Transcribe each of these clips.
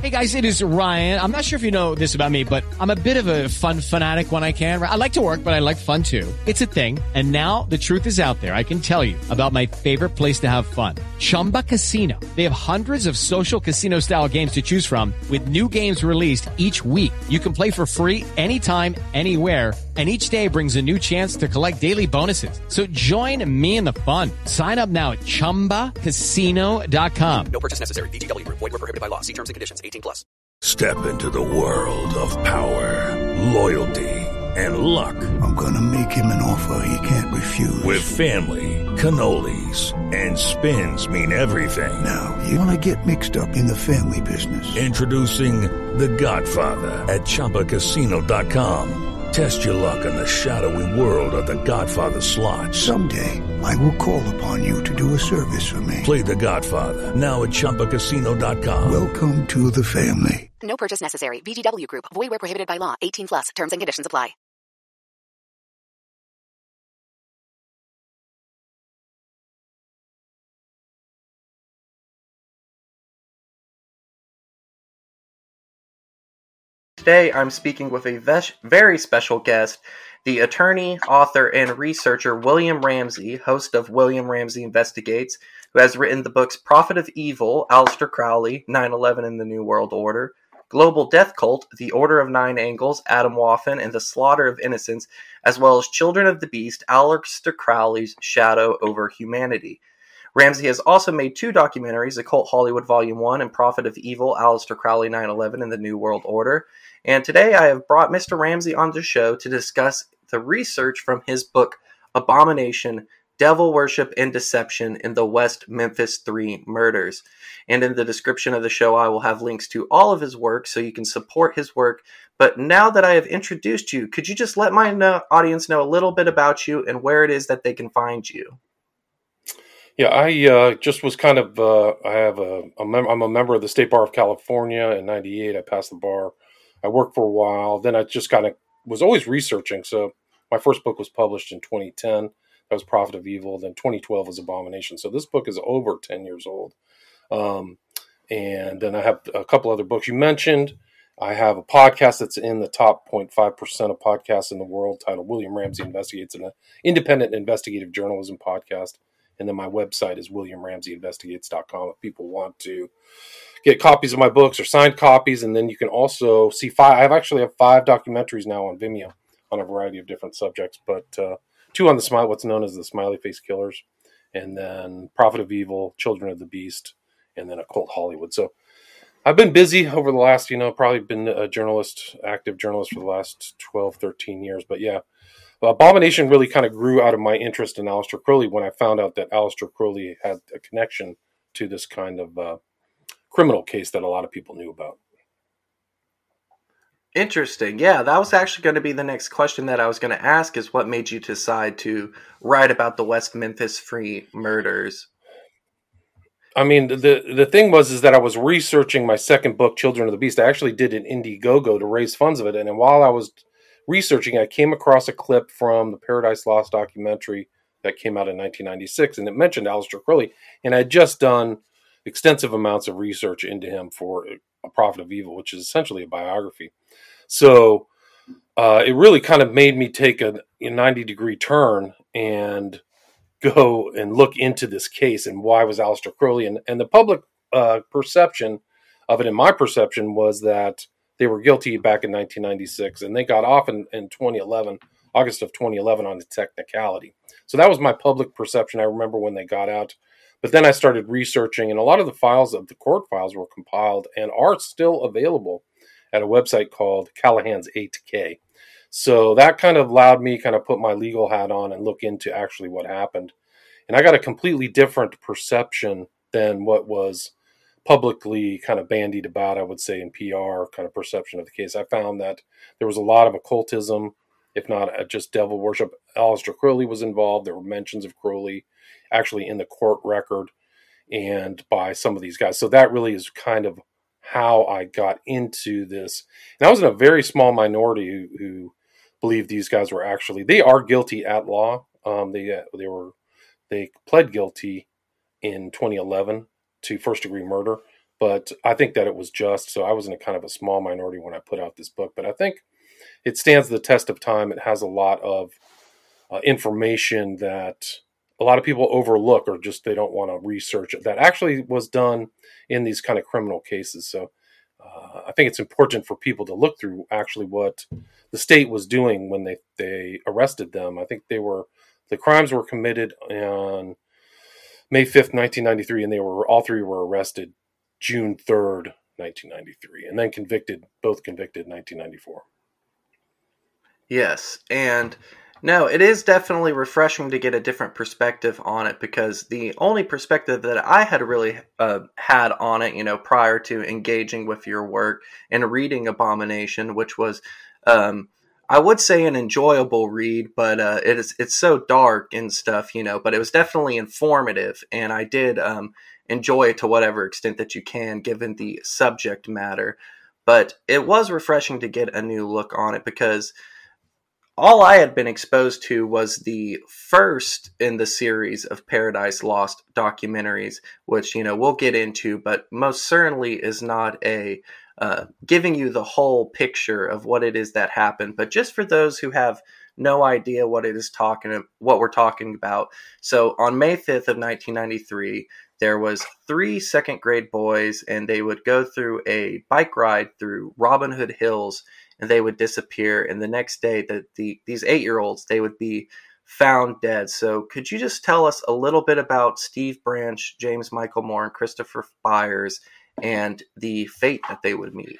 Hey guys, it is Ryan. I'm not sure if you know this about me, but I'm a bit of a fun fanatic when I can. I like to work, but I like fun too. It's a thing. And now the truth is out there. I can tell you about my favorite place to have fun. Chumba Casino. They have hundreds of social casino style games to choose from with new games released each week. You can play for free anytime, anywhere. And each day brings a new chance to collect daily bonuses. So join me in the fun. Sign up now at ChumbaCasino.com. No purchase necessary. VGW Group. Void where prohibited by law. See terms and conditions. 18+. Step into the world of power, loyalty, and luck. I'm gonna make him an offer he can't refuse. With family, cannolis, and spins mean everything. Now, you wanna get mixed up in the family business. Introducing The Godfather at ChumbaCasino.com. Test your luck in the shadowy world of The Godfather slot. Someday, I will call upon you to do a service for me. Play The Godfather now at ChumbaCasino.com. Welcome to the family. No purchase necessary. VGW Group. Void where prohibited by law. 18+. Terms and conditions apply. Today, I'm speaking with a very special guest, the attorney, author, and researcher William Ramsey, host of William Ramsey Investigates, who has written the books Prophet of Evil, Aleister Crowley, 9/11 and the New World Order, Global Death Cult, The Order of Nine Angles, Adam Waffen, and the Slaughter of Innocents, as well as Children of the Beast, Aleister Crowley's Shadow over Humanity. Ramsey has also made two documentaries, Occult Hollywood Volume 1 and Prophet of Evil, Aleister Crowley, 9/11 and the New World Order. And today I have brought Mr. Ramsey on the show to discuss the research from his book, Abomination, Devil Worship and Deception in the West Memphis 3 Murders. And in the description of the show, I will have links to all of his work so you can support his work. But now that I have introduced you, could you just let my audience know a little bit about you and where it is that they can find you? Yeah, I just was kind of, I'm a member of the State Bar of California. In 98, I passed the bar. I worked for a while. Then I just kind of was always researching. So my first book was published in 2010. That was Prophet of Evil. Then 2012 was Abomination. So this book is over 10 years old. And then I have a couple other books you mentioned. I have a podcast that's in the top 0.5% of podcasts in the world titled William Ramsey Investigates, an independent investigative journalism podcast. And then my website is WilliamRamseyInvestigates.com if people want to get copies of my books or signed copies. And then you can also see I actually have 5 documentaries now on Vimeo on a variety of different subjects, but 2 on what's known as the Smiley Face Killers, and then Prophet of Evil, Children of the Beast, and then Occult Hollywood. So I've been busy over the last, probably been a active journalist for the last 12, 13 years. But yeah, Abomination really kind of grew out of my interest in Aleister Crowley when I found out that Aleister Crowley had a connection to this kind of criminal case that a lot of people knew about. Interesting. Yeah, that was actually going to be the next question that I was going to ask, is what made you decide to write about the West Memphis 3 murders? I mean, the thing is that I was researching my second book, Children of the Beast. I actually did an Indiegogo to raise funds of it. And while I was researching, I came across a clip from the Paradise Lost documentary that came out in 1996. And it mentioned Aleister Crowley. And I had just done extensive amounts of research into him for A Prophet of Evil, which is essentially a biography. So it really kind of made me take a 90-degree turn and go and look into this case and why was Aleister Crowley. And the public perception of it, and my perception, was that they were guilty back in 1996, and they got off in 2011, August of 2011, on a technicality. So that was my public perception. I remember when they got out. But then I started researching, and a lot of the files of the court files were compiled and are still available at a website called Callahan's 8K. So that kind of allowed me kind of put my legal hat on and look into actually what happened. And I got a completely different perception than what was publicly kind of bandied about, I would say, in PR kind of perception of the case. I found that there was a lot of occultism, if not just devil worship. Aleister Crowley was involved. There were mentions of Crowley actually in the court record and by some of these guys. So that really is kind of how I got into this. And I was in a very small minority who believed these guys were actually, they are guilty at law. They pled guilty in 2011 to first-degree murder. but I think that it was just. So I was in a kind of a small minority when I put out this book, but I think it stands the test of time. It has a lot of information that a lot of people overlook, or just they don't want to research it, that actually was done in these kind of criminal cases. So I think it's important for people to look through actually what the state was doing when they arrested them. I think the crimes were committed on May 5th, 1993, and all three were arrested June 3rd, 1993, and then both convicted in 1994. Yes, and no, it is definitely refreshing to get a different perspective on it, because the only perspective that I had really had on it, prior to engaging with your work and reading Abomination, which was, I would say, an enjoyable read, but it's so dark and stuff, but it was definitely informative, and I did enjoy it to whatever extent that you can, given the subject matter. But it was refreshing to get a new look on it, because all I had been exposed to was the first in the series of Paradise Lost documentaries, which, we'll get into, but most certainly is not giving you the whole picture of what it is that happened. But just for those who have no idea what we're talking about. So on May 5th of 1993, there was 3 second grade boys, and they would go through a bike ride through Robin Hood Hills, and they would disappear. And the next day, these 8-year-olds, they would be found dead. So could you just tell us a little bit about Steve Branch, James Michael Moore, and Christopher Byers, and the fate that they would meet?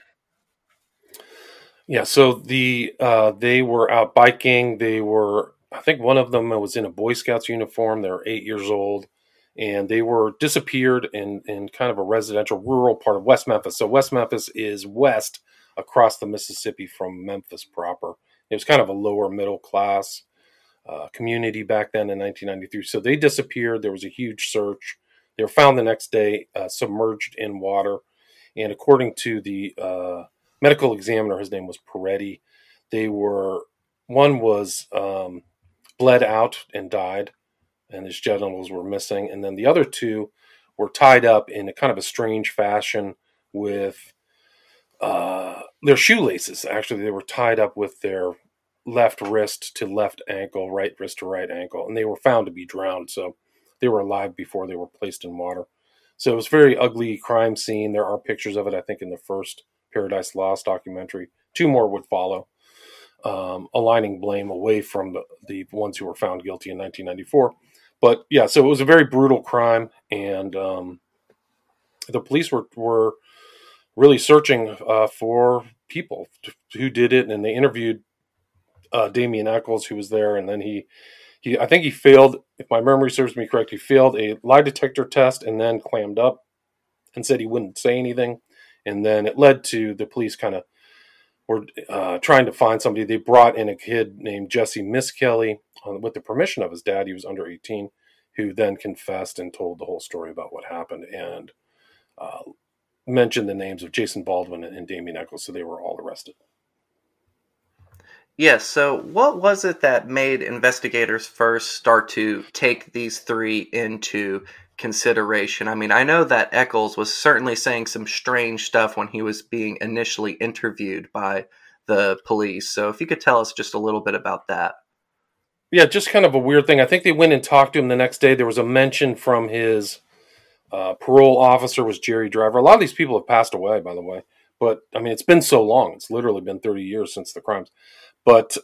Yeah, so they were out biking. I think one of them was in a Boy Scouts uniform. They were 8 years old, and they were disappeared in kind of a residential rural part of West Memphis. So West Memphis is west across the Mississippi from Memphis proper. It was kind of a lower middle class community back then in 1993. So they disappeared. There was a huge search. They were found the next day, submerged in water. And according to the medical examiner, his name was Peretti, one was bled out and died, and his genitals were missing. And then the other 2 were tied up in a kind of a strange fashion with their shoelaces. Actually, they were tied up with their left wrist to left ankle, right wrist to right ankle, and they were found to be drowned. So they were alive before they were placed in water. So it was a very ugly crime scene. There are pictures of it, I think, in the first Paradise Lost documentary. 2 more would follow, aligning blame away from the ones who were found guilty in 1994. But yeah, so it was a very brutal crime, and the police were really searching for people who did it, and they interviewed Damien Echols, who was there, and then I think he failed, if my memory serves me correct, he failed a lie detector test and then clammed up and said he wouldn't say anything, and then it led to the police kind of were trying to find somebody. They brought in a kid named Jesse Miskelly with the permission of his dad. He was under 18, who then confessed and told the whole story about what happened, and mentioned the names of Jason Baldwin and Damien Echols, so they were all arrested. Yes, so what was it that made investigators first start to take these 3 into consideration? I mean, I know that Echols was certainly saying some strange stuff when he was being initially interviewed by the police, so if you could tell us just a little bit about that. Yeah, just kind of a weird thing. I think they went and talked to him the next day. There was a mention from his parole officer, was Jerry Driver. A lot of these people have passed away, by the way. But, I mean, it's been so long. It's literally been 30 years since the crimes. But,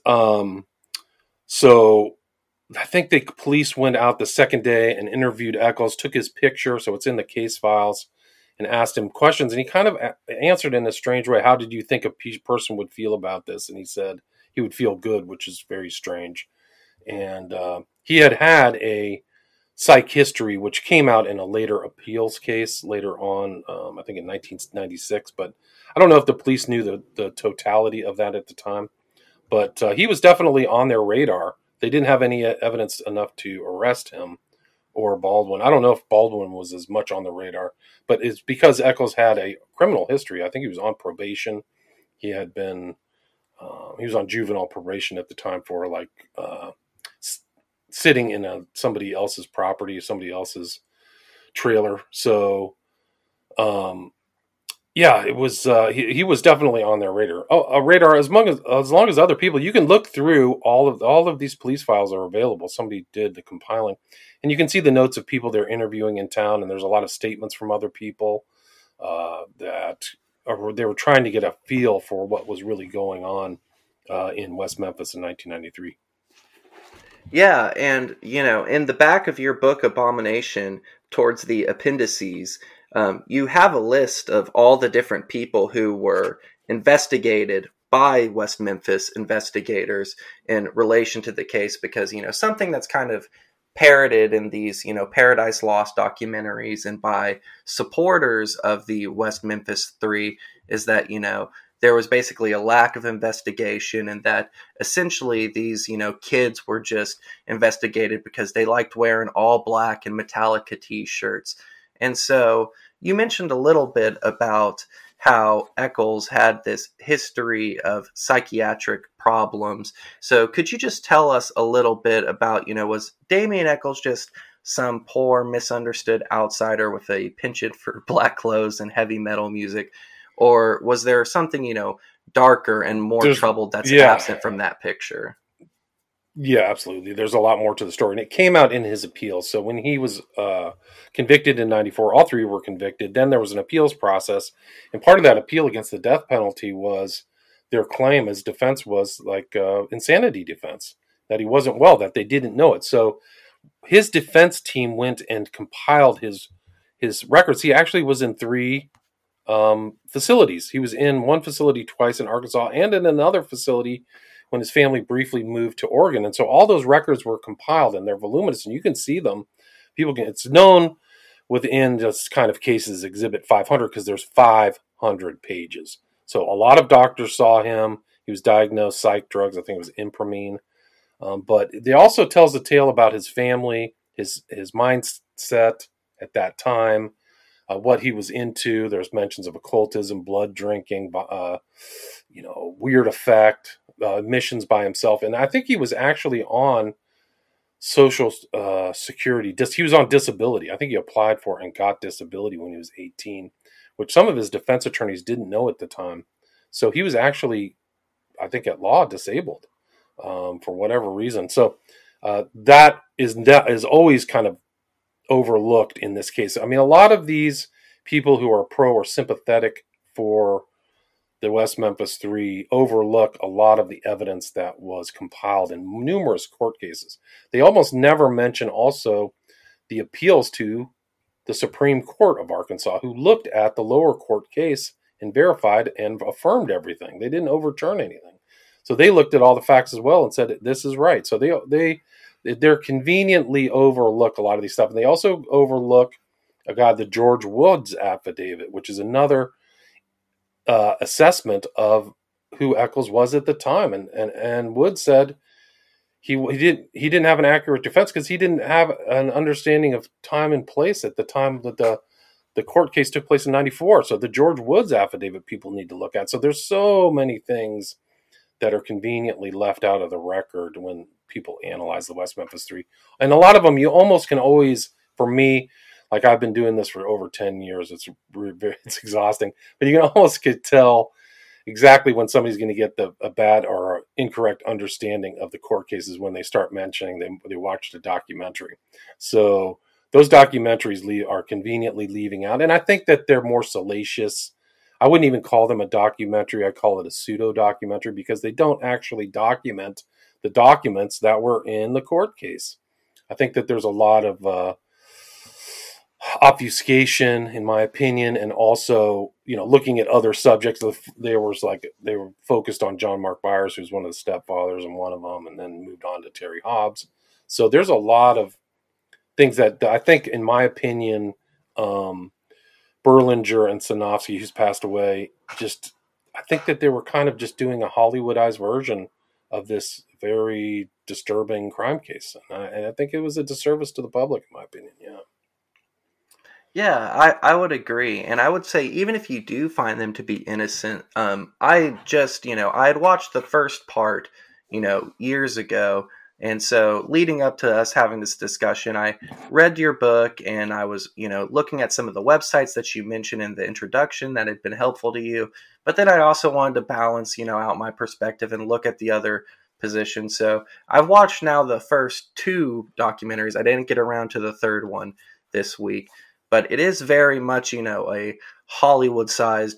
so I think the police went out the second day and interviewed Echols, took his picture, so it's in the case files, and asked him questions. And he kind of answered in a strange way. How did you think a person would feel about this? And he said he would feel good, which is very strange. And he had a psych history, which came out in a later appeals case later on, I think in 1996. But I don't know if the police knew the totality of that at the time. But he was definitely on their radar. They didn't have any evidence enough to arrest him or Baldwin. I don't know if Baldwin was as much on the radar, but it's because Echols had a criminal history. I think he was on probation. He had been, he was on juvenile probation at the time for sitting in somebody else's property, somebody else's trailer. So Yeah, it was. He was definitely on their radar. Oh, a radar. As long as other people, you can look through all of these police files are available. Somebody did the compiling, and you can see the notes of people they're interviewing in town. And there's a lot of statements from other people that they were trying to get a feel for what was really going on in West Memphis in 1993. Yeah, and in the back of your book, Abomination, towards the appendices, you have a list of all the different people who were investigated by West Memphis investigators in relation to the case, because something that's kind of parroted in these Paradise Lost documentaries and by supporters of the West Memphis Three is that there was basically a lack of investigation, and that essentially these, kids were just investigated because they liked wearing all black and Metallica t-shirts. And so you mentioned a little bit about how Echols had this history of psychiatric problems. So could you just tell us a little bit about, was Damien Echols just some poor, misunderstood outsider with a penchant for black clothes and heavy metal music? Or was there something, darker and more troubled that's absent from that picture? Yeah, absolutely. There's a lot more to the story. And it came out in his appeals. So when he was convicted in 94, all three were convicted. Then there was an appeals process. And part of that appeal against the death penalty was their claim as defense was like insanity defense, that he wasn't well, that they didn't know it. So his defense team went and compiled his records. He actually was in 3 facilities. He was in one facility twice in Arkansas and in another facility when his family briefly moved to Oregon. And so all those records were compiled, and they're voluminous, and you can see them. It's known within this kind of cases Exhibit 500 because there's 500 pages. So a lot of doctors saw him. He was diagnosed psych drugs. I think it was Impramine. But it also tells a tale about his family, his mindset at that time, what he was into. There's mentions of occultism, blood drinking, weird effect, missions by himself. And I think he was actually on social security. He was on disability. I think he applied for and got disability when he was 18, which some of his defense attorneys didn't know at the time. So he was actually, I think at law, disabled for whatever reason. So that is always kind of overlooked in this case. I mean, a lot of these people who are pro or sympathetic for the West Memphis Three overlook a lot of the evidence that was compiled in numerous court cases. They almost never mention also the appeals to the Supreme Court of Arkansas, who looked at the lower court case and verified and affirmed everything. They didn't overturn anything. So they looked at all the facts as well and said, this is right. So they're conveniently overlook a lot of these stuff. And they also overlook the George Woods affidavit, which is another assessment of who Echols was at the time. And Woods said he didn't have an accurate defense because he didn't have an understanding of time and place at the time that the court case took place in 94. So the George Woods affidavit people need to look at. So there's so many things that are conveniently left out of the record when people analyze the West Memphis Three. And a lot of them you almost can always, for me, like I've been doing this for over 10 years. It's exhausting, but you can almost tell exactly when somebody's going to get a bad or incorrect understanding of the court cases when they start mentioning they watched a documentary. So those documentaries are conveniently leaving out. And I think that they're more salacious. I wouldn't even call them a documentary. I call it a pseudo documentary because they don't actually document the documents that were in the court case. I think that there's a lot of obfuscation, in my opinion, and also, looking at other subjects. They were focused on John Mark Byers, who's one of the stepfathers and one of them, and then moved on to Terry Hobbs. So there's a lot of things that I think, in my opinion, Berlinger and Sanofsky, who's passed away, I think that they were kind of just doing a Hollywoodized version of this very disturbing crime case. And I think it was a disservice to the public, in my opinion. Yeah. Yeah, I would agree. And I would say, even if you do find them to be innocent, I had watched the first part, years ago, And so leading up to us having this discussion, I read your book and I was, looking at some of the websites that you mentioned in the introduction that had been helpful to you. But then I also wanted to balance, out my perspective and look at the other positions. So I've watched now the first 2 documentaries. I didn't get around to the third one this week, but it is very much, a Hollywood-sized,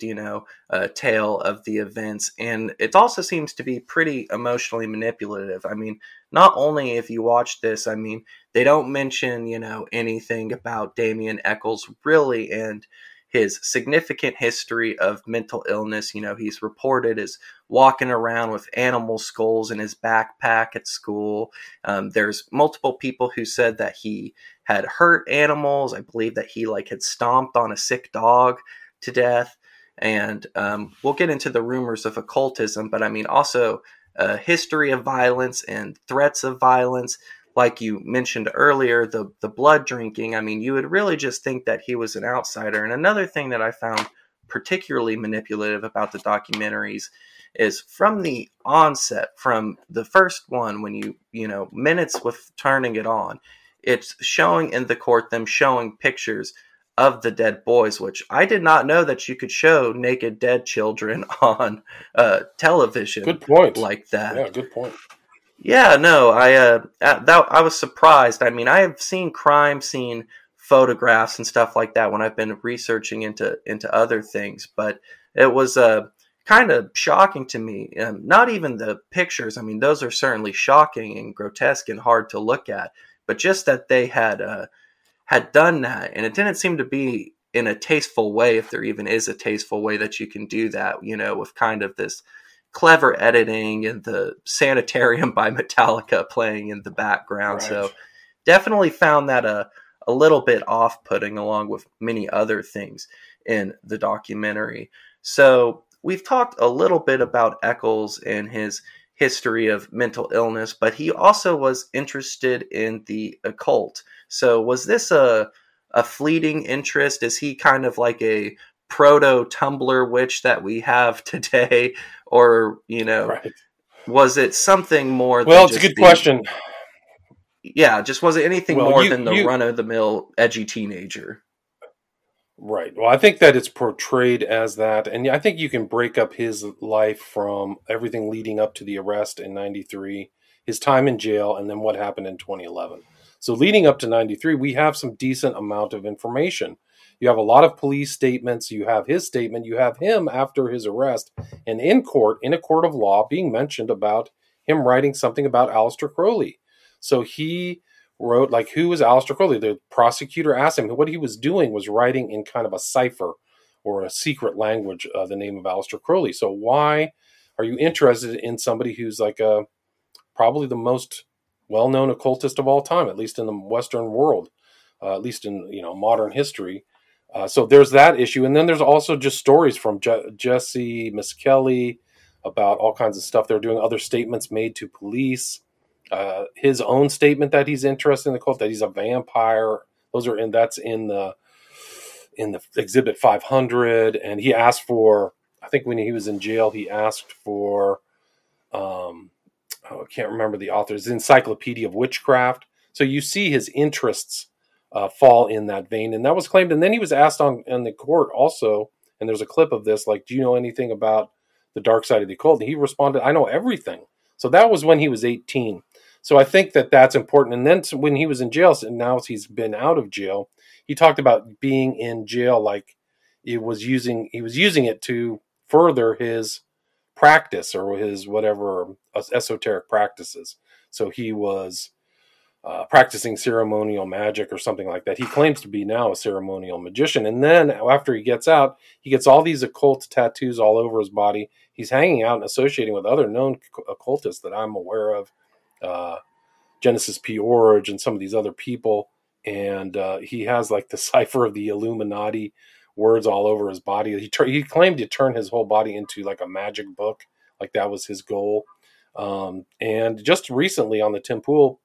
tale of the events. And it also seems to be pretty emotionally manipulative. I mean, not only if you watch this, they don't mention, anything about Damien Echols really and his significant history of mental illness. He's reported as walking around with animal skulls in his backpack at school. There's multiple people who said that he had hurt animals. I believe that he had stomped on a sick dog to death. And we'll get into the rumors of occultism, but also a history of violence and threats of violence. Like you mentioned earlier, the blood drinking. You would really just think that he was an outsider. And another thing that I found particularly manipulative about the documentaries is from the onset, from the first one, when minutes with turning it on, it's showing in the court them showing pictures of the dead boys, which I did not know that you could show naked dead children on television. Good point. Like that. Yeah, good point. Yeah, no, I was surprised. I have seen crime scene photographs and stuff like that when I've been researching into other things, but it was kind of shocking to me. Not even the pictures. Those are certainly shocking and grotesque and hard to look at, but just that they had done that, and it didn't seem to be in a tasteful way, if there even is a tasteful way that you can do that, with kind of this clever editing and the Sanitarium by Metallica playing in the background. Right. So definitely found that a little bit off-putting, along with many other things in the documentary. So we've talked a little bit about Echols and his history of mental illness, but he also was interested in the occult. So was this a fleeting interest? Is he kind of like a proto-Tumblr witch that we have today? Or, right. Was it something more than Well, it's a good question. Yeah, just was it anything more than the run-of-the-mill edgy teenager? Right. Well, I think that it's portrayed as that. And I think you can break up his life from everything leading up to the arrest in 93, his time in jail, and then what happened in 2011. So leading up to 93, we have some decent amount of information. You have a lot of police statements. You have his statement. You have him after his arrest and in a court of law, being mentioned about him writing something about Aleister Crowley. So he wrote, who was Aleister Crowley? The prosecutor asked him. What he was doing was writing in kind of a cipher or a secret language the name of Aleister Crowley. So why are you interested in somebody who's probably the most well-known occultist of all time, at least in the Western world, at least in modern history? So there's that issue. And then there's also just stories from Jesse Misskelley about all kinds of stuff they're doing, other statements made to police, his own statement that he's interested in the cult, that he's a vampire. That's in the Exhibit 500. And he asked for, I think when he was in jail, he asked for, I can't remember the author's Encyclopedia of Witchcraft. So you see his interests fall in that vein, and that was claimed. And then he was asked in the court also, and there's a clip of this, do you know anything about the dark side of the occult? And he responded, I know everything. So that was when he was 18. So I think that that's important. And then when he was in jail, and now he's been out of jail, he talked about being in jail he was using it to further his practice or his whatever esoteric practices. So he was practicing ceremonial magic or something like that. He claims to be now a ceremonial magician. And then after he gets out, he gets all these occult tattoos all over his body. He's hanging out and associating with other known occultists that I'm aware of, Genesis P. Orridge and some of these other people. And he has the cipher of the Illuminati words all over his body. He claimed to turn his whole body into a magic book. That was his goal. And just recently on the Tim Pool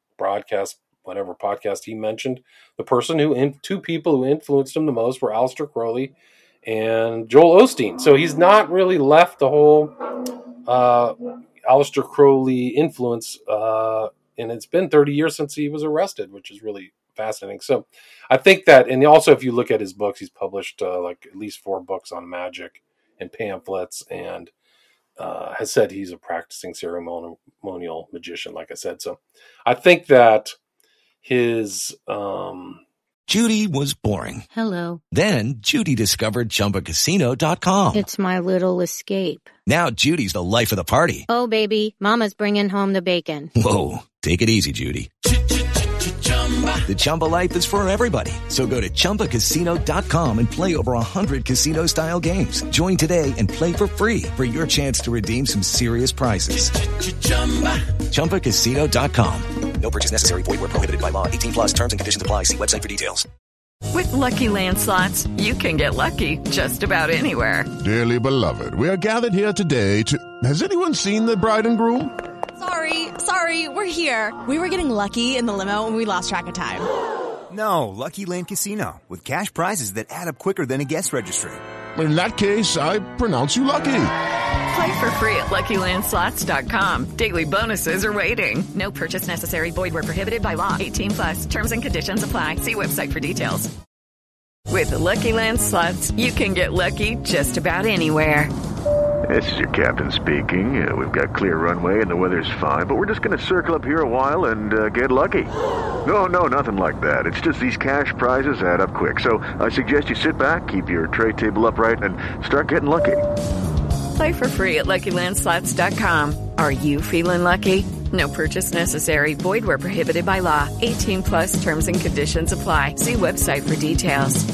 podcast, he mentioned two people who influenced him the most were Aleister Crowley and Joel Osteen. So he's not really left the whole Aleister Crowley influence and it's been 30 years since he was arrested, which is really fascinating. So I think that, and also if you look at his books, he's published like at least 4 books on magic and pamphlets, and has said he's a practicing ceremonial magician, like I said. So I think that his Judy was boring. Hello. Then Judy discovered ChumbaCasino.com. It's my little escape. Now Judy's the life of the party. Oh, baby, mama's bringing home the bacon. Whoa, take it easy, Judy. The Chumba life is for everybody. So go to ChumbaCasino.com and play over 100 casino-style games. Join today and play for free for your chance to redeem some serious prizes. ChumbaCasino.com. No purchase necessary. Void where prohibited by law. 18+ terms and conditions apply. See website for details. With Lucky Land Slots, you can get lucky just about anywhere. Dearly beloved, we are gathered here today to... Has anyone seen the bride and groom? Sorry, we're here. We were getting lucky in the limo and we lost track of time. No, Lucky Land Casino, with cash prizes that add up quicker than a guest registry. In that case, I pronounce you lucky. Play for free at LuckyLandSlots.com. Daily bonuses are waiting. No purchase necessary. Void where prohibited by law. 18+. Terms and conditions apply. See website for details. With the Lucky Land Slots, you can get lucky just about anywhere. This is your captain speaking. We've got clear runway and the weather's fine, but we're just going to circle up here a while and get lucky. No, nothing like that. It's just these cash prizes add up quick. So I suggest you sit back, keep your tray table upright, and start getting lucky. Play for free at LuckyLandSlots.com. Are you feeling lucky? No purchase necessary. Void where prohibited by law. 18+ terms and conditions apply. See website for details.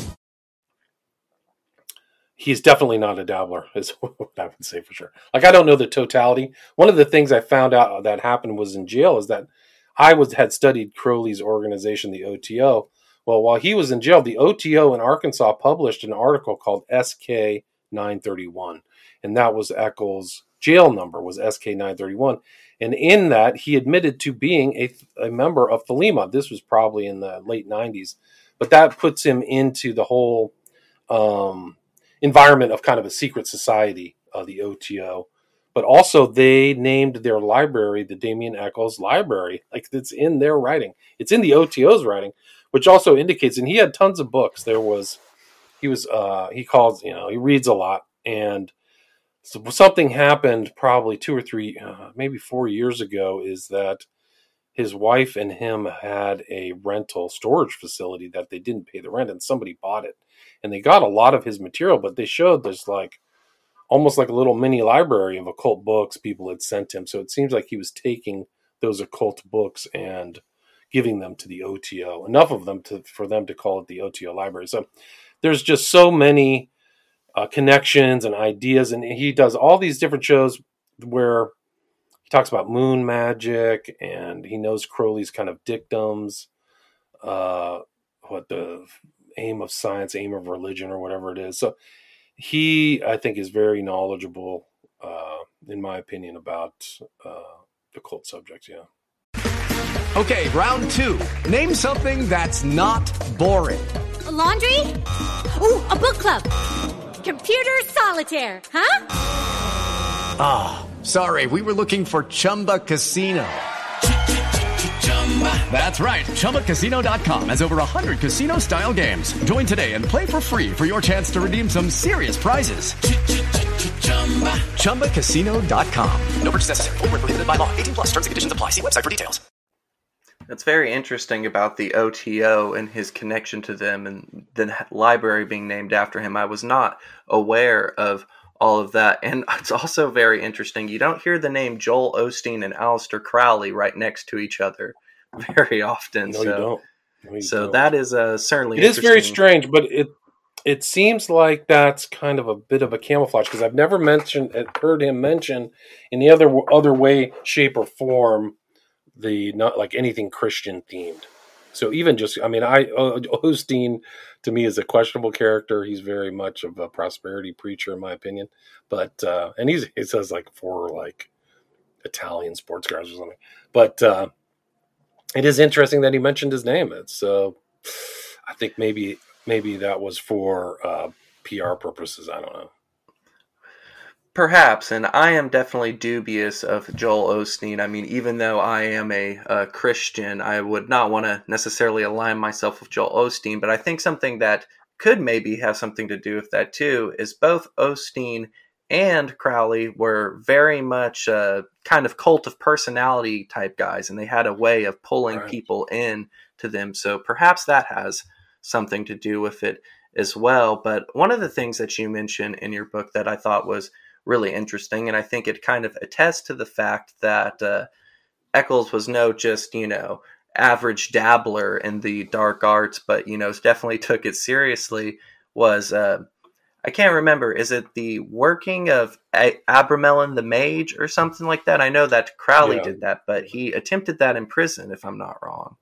He's definitely not a dabbler, is what I would say for sure. Like, I don't know the totality. One of the things I found out that happened was in jail is that had studied Crowley's organization, the OTO. Well, while he was in jail, the OTO in Arkansas published an article called SK 931. And that was Eccles' jail number, was SK 931. And in that, he admitted to being a member of Thelema. This was probably in the late 90s. But that puts him into the whole environment of kind of a secret society, the OTO. But also they named their library the Damien Eccles Library. Like, it's in their writing. It's in the OTO's writing, which also indicates, and he had tons of books. He reads a lot. And so something happened probably 2 or 3, maybe 4 years ago, is that his wife and him had a rental storage facility that they didn't pay the rent, and somebody bought it. And they got a lot of his material, but they showed this almost like a little mini library of occult books people had sent him. So it seems like he was taking those occult books and giving them to the OTO, enough of them for them to call it the OTO library. So there's just so many connections and ideas, and he does all these different shows where he talks about moon magic, and he knows Crowley's kind of dictums, what the aim of science, aim of religion, or whatever it is. So he, I think, is very knowledgeable, in my opinion, about the cult subject. Yeah. Okay, round 2. Name something that's not boring. A laundry? Ooh, a book club. Computer solitaire, huh? Ah, sorry, we were looking for Chumba Casino. That's right, ChumbaCasino.com has over 100 casino-style games. Join today and play for free for your chance to redeem some serious prizes. ChumbaCasino.com. No purchase necessary. Void where prohibited by law. 18+ terms and conditions apply. See website for details. That's very interesting about the OTO and his connection to them and the library being named after him. I was not aware of all of that. And it's also very interesting. You don't hear the name Joel Osteen and Aleister Crowley right next to each other very often. No, you don't. No, you don't. That is certainly It is very strange, but it seems like that's kind of a bit of a camouflage, because I've never heard him mention in the other way, shape, or form not like anything Christian themed. So even just, Osteen to me is a questionable character. He's very much of a prosperity preacher, in my opinion. But and he says like 4 like Italian sports cars or something. But it is interesting that he mentioned his name. It's I think maybe that was for PR purposes. I don't know. Perhaps, and I am definitely dubious of Joel Osteen. I mean, even though I am a Christian, I would not want to necessarily align myself with Joel Osteen, but I think something that could maybe have something to do with that too is both Osteen and Crowley were very much kind of cult of personality type guys, and they had a way of pulling people in to them. So perhaps that has something to do with it as well. But one of the things that you mentioned in your book that I thought was really interesting, and I think it kind of attests to the fact that Eccles was no just, average dabbler in the dark arts, but, definitely took it seriously, was, I can't remember, is it the working of Abramelin the Mage or something like that? I know that Crowley did that, but he attempted that in prison, if I'm not wrong.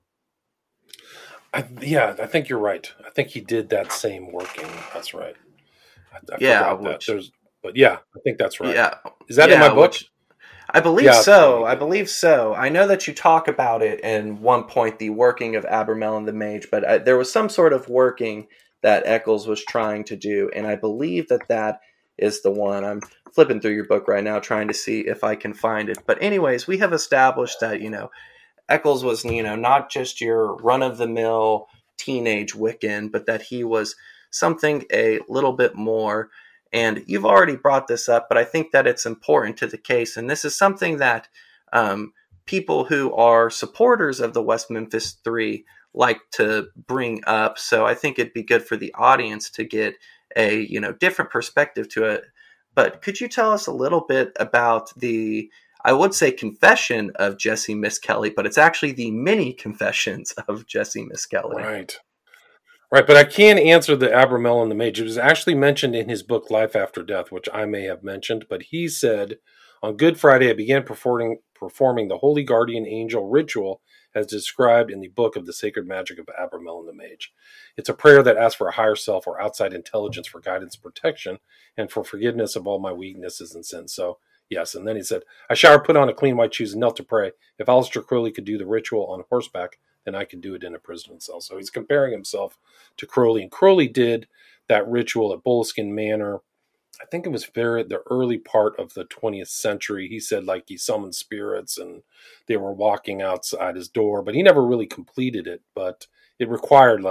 I think you're right. I think he did that same working. That's right. I forgot that. But yeah, I think that's right. Yeah. Is that in my book? I believe so. I believe so. I know that you talk about it in one point, the working of Abramelin the Mage, but there was some sort of working that Eccles was trying to do, and I believe that is the one. I'm flipping through your book right now trying to see if I can find it. But anyways, we have established that, Eccles was, not just your run-of-the-mill teenage Wiccan, but that he was something a little bit more. And you've already brought this up, but I think that it's important to the case. And this is something that people who are supporters of the West Memphis Three like to bring up. So I think it'd be good for the audience to get a different perspective to it. But could you tell us a little bit about the, I would say, confession of Jesse Misskelley, but it's actually the mini confessions of Jesse Misskelley. Right, but I can answer the Abramelin the Mage. It was actually mentioned in his book, Life After Death, which I may have mentioned, but he said, on Good Friday, I began performing the Holy Guardian Angel ritual as described in the book of the Sacred Magic of Abramelin the Mage. It's a prayer that asks for a higher self or outside intelligence for guidance and protection and for forgiveness of all my weaknesses and sins. So, yes, and then he said, I showered, put on a clean white shoes, and knelt to pray. If Aleister Crowley could do the ritual on horseback, then I could do it in a prison cell. So he's comparing himself to Crowley. And Crowley did that ritual at Boleskine Manor. I think it was the early part of the 20th century. He said he summoned spirits and they were walking outside his door, but he never really completed it. But it required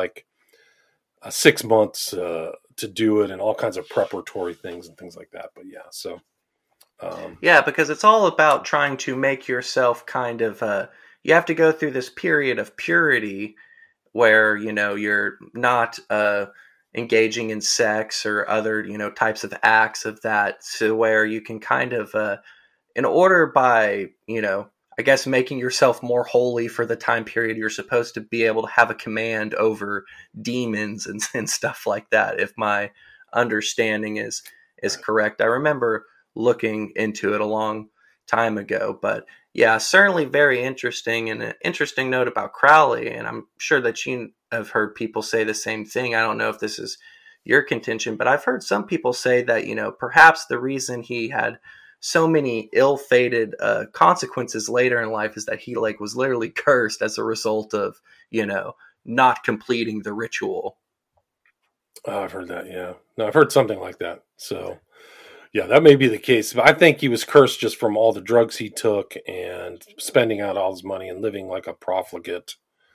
6 months to do it and all kinds of preparatory things and things like that. But yeah, so. Because it's all about trying to make yourself kind of, you have to go through this period of purity where, you're not engaging in sex or other, types of acts of that, to where you can kind of, in order by, I guess making yourself more holy for the time period, you're supposed to be able to have a command over demons and stuff like that, if my understanding is correct. I remember looking into it a long time ago, but yeah, certainly very interesting, and an interesting note about Crowley, and I'm sure that you have heard people say the same thing. I don't know if this is your contention, but I've heard some people say that, perhaps the reason he had so many ill-fated consequences later in life is that he was literally cursed as a result of, not completing the ritual. Oh, I've heard that, yeah. No, I've heard something like that, so. Yeah, that may be the case. But I think he was cursed just from all the drugs he took and spending out all his money and living like a profligate.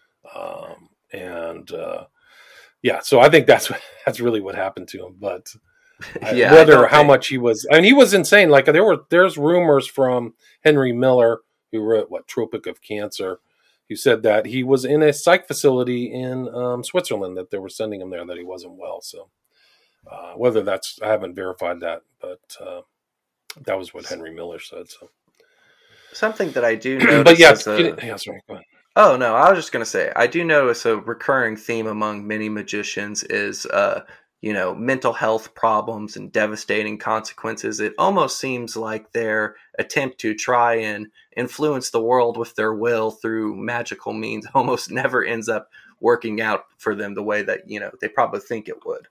So I think that's really what happened to him. But how much he was, he was insane. There's rumors from Henry Miller, who wrote Tropic of Cancer, who said that he was in a psych facility in Switzerland, that they were sending him there, that he wasn't well. So. Whether that's, I haven't verified that, but that was what Henry Miller said. So something that I do notice. But yeah, sorry, go ahead. Oh no, I was just going to say, I do notice a recurring theme among many magicians is, mental health problems and devastating consequences. It almost seems like their attempt to try and influence the world with their will through magical means almost never ends up working out for them the way that, they probably think it would.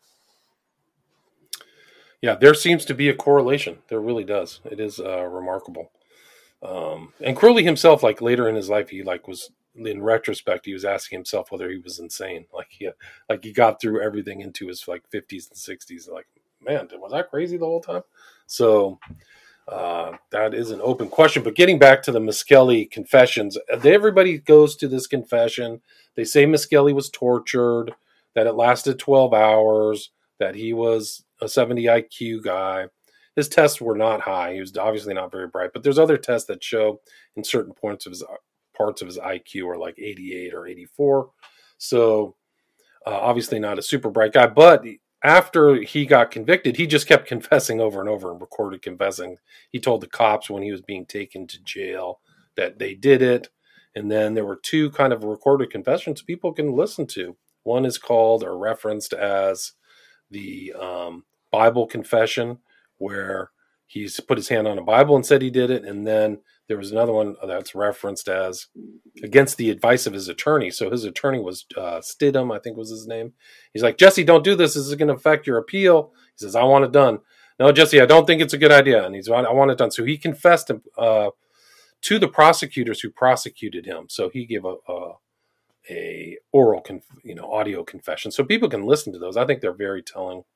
Yeah, there seems to be a correlation. There really does. It is remarkable. And Crowley himself, later in his life, he was, in retrospect, he was asking himself whether he was insane. He got through everything into his 50s and 60s. Man, was I crazy the whole time? So that is an open question. But getting back to the Misskelley confessions, everybody goes to this confession. They say Misskelley was tortured, that it lasted 12 hours, that he was a 70 IQ guy. His tests were not high. He was obviously not very bright. But there's other tests that show in certain parts of his IQ are like 88 or 84. So obviously not a super bright guy. But after he got convicted, he just kept confessing over and over and recorded confessing. He told the cops when he was being taken to jail that they did it. And then there were two kind of recorded confessions people can listen to. One is called or referenced as the Bible confession, where he's put his hand on a Bible and said he did it. And then there was another one that's referenced as against the advice of his attorney. So his attorney was Stidham, I think was his name. He's like, Jesse, don't do this. This is going to affect your appeal. He says, I want it done. No, Jesse, I don't think it's a good idea. And I want it done. So he confessed to the prosecutors who prosecuted him. So he gave a oral, audio confession. So people can listen to those. I think they're very telling.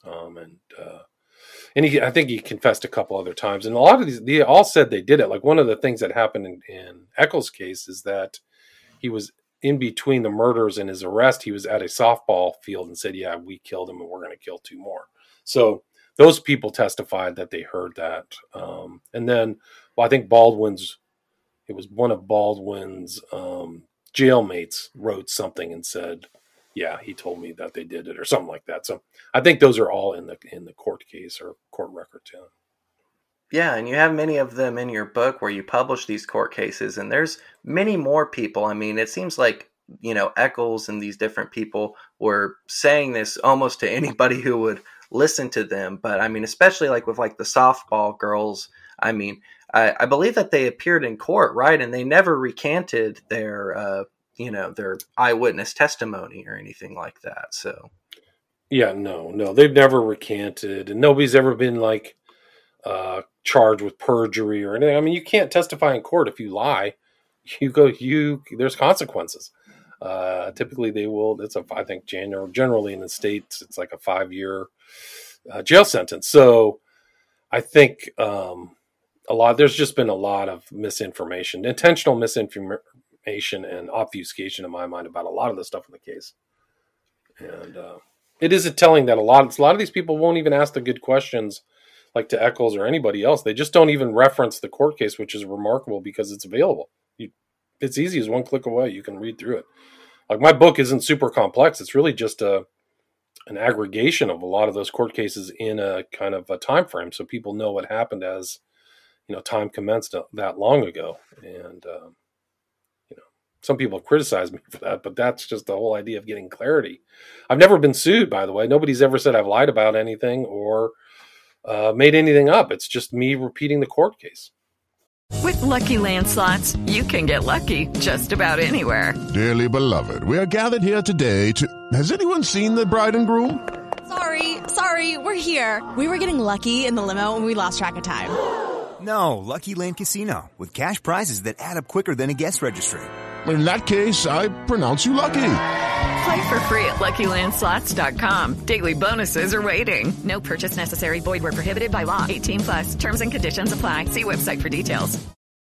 And I think he confessed a couple other times. And a lot of these, they all said they did it. Like one of the things that happened in Eccles' case is that he was in between the murders and his arrest. He was at a softball field and said, yeah, we killed him and we're going to kill two more. So those people testified that they heard that. And then, I think it was one of Baldwin's jailmates wrote something and said, yeah, he told me that they did it or something like that. So I think those are all in the court case or court record too. Yeah, and you have many of them in your book where you publish these court cases, and there's many more people. I mean, it seems like, Eccles and these different people were saying this almost to anybody who would listen to them. But I mean, especially like with like the softball girls, I mean, I believe that they appeared in court, right? And they never recanted their their eyewitness testimony or anything like that. So, yeah, no, they've never recanted, and nobody's ever been like charged with perjury or anything. I mean, you can't testify in court if you lie. There's consequences. Typically, they will. I think generally in the States, it's like a 5-year jail sentence. So, I think there's just been a lot of misinformation, intentional misinformation and obfuscation in my mind about a lot of the stuff in the case. And it is telling that a lot of these people won't even ask the good questions like to Eccles or anybody else. They just don't even reference the court case, which is remarkable because it's available. It's easy as one click away. You can read through it. Like my book isn't super complex. It's really just an aggregation of a lot of those court cases in a kind of a time frame. So people know what happened as, time commenced that long ago. And, some people have criticized me for that, but that's just the whole idea of getting clarity. I've never been sued, by the way. Nobody's ever said I've lied about anything or made anything up. It's just me repeating the court case. With Lucky Land Slots, you can get lucky just about anywhere. Dearly beloved, we are gathered here today to... Has anyone seen the bride and groom? Sorry, we're here. We were getting lucky in the limo and we lost track of time. No, Lucky Land Casino, with cash prizes that add up quicker than a guest registry. In that case, I pronounce you lucky. Play for free at LuckyLandSlots.com. Daily bonuses are waiting. No purchase necessary. Void where prohibited by law. 18+. Terms and conditions apply. See website for details.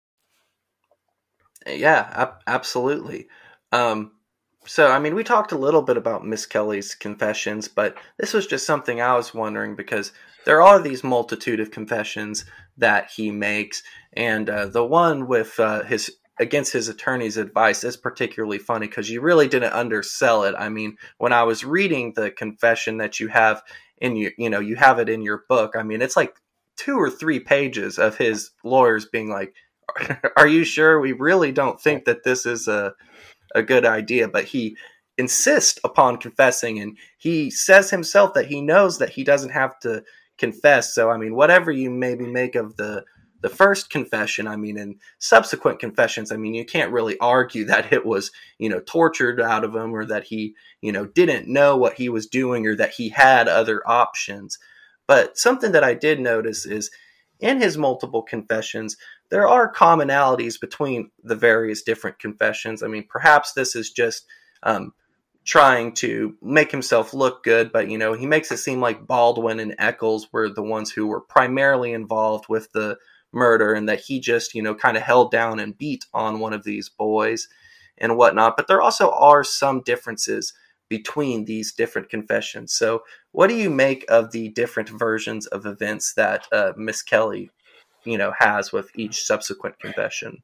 Yeah, absolutely. So, I mean, we talked a little bit about Misskelley's confessions, but this was just something I was wondering because there are these multitude of confessions that he makes, and the one with against his attorney's advice is particularly funny because you really didn't undersell it. I mean, when I was reading the confession that you have in you have it in your book. I mean, it's like 2 or 3 pages of his lawyers being like, "Are you sure? We really don't think that this is a good idea." But he insists upon confessing, and he says himself that he knows that he doesn't have to confess. So, I mean, whatever you maybe make of the first confession, I mean, and subsequent confessions, I mean, you can't really argue that it was, tortured out of him or that he, didn't know what he was doing or that he had other options. But something that I did notice is in his multiple confessions, there are commonalities between the various different confessions. I mean, perhaps this is just trying to make himself look good, but, you know, he makes it seem like Baldwin and Eccles were the ones who were primarily involved with the murder, and that he just, you know, kind of held down and beat on one of these boys and whatnot. But there also are some differences between these different confessions. So what do you make of the different versions of events that Miss Kelly, you know, has with each subsequent confession?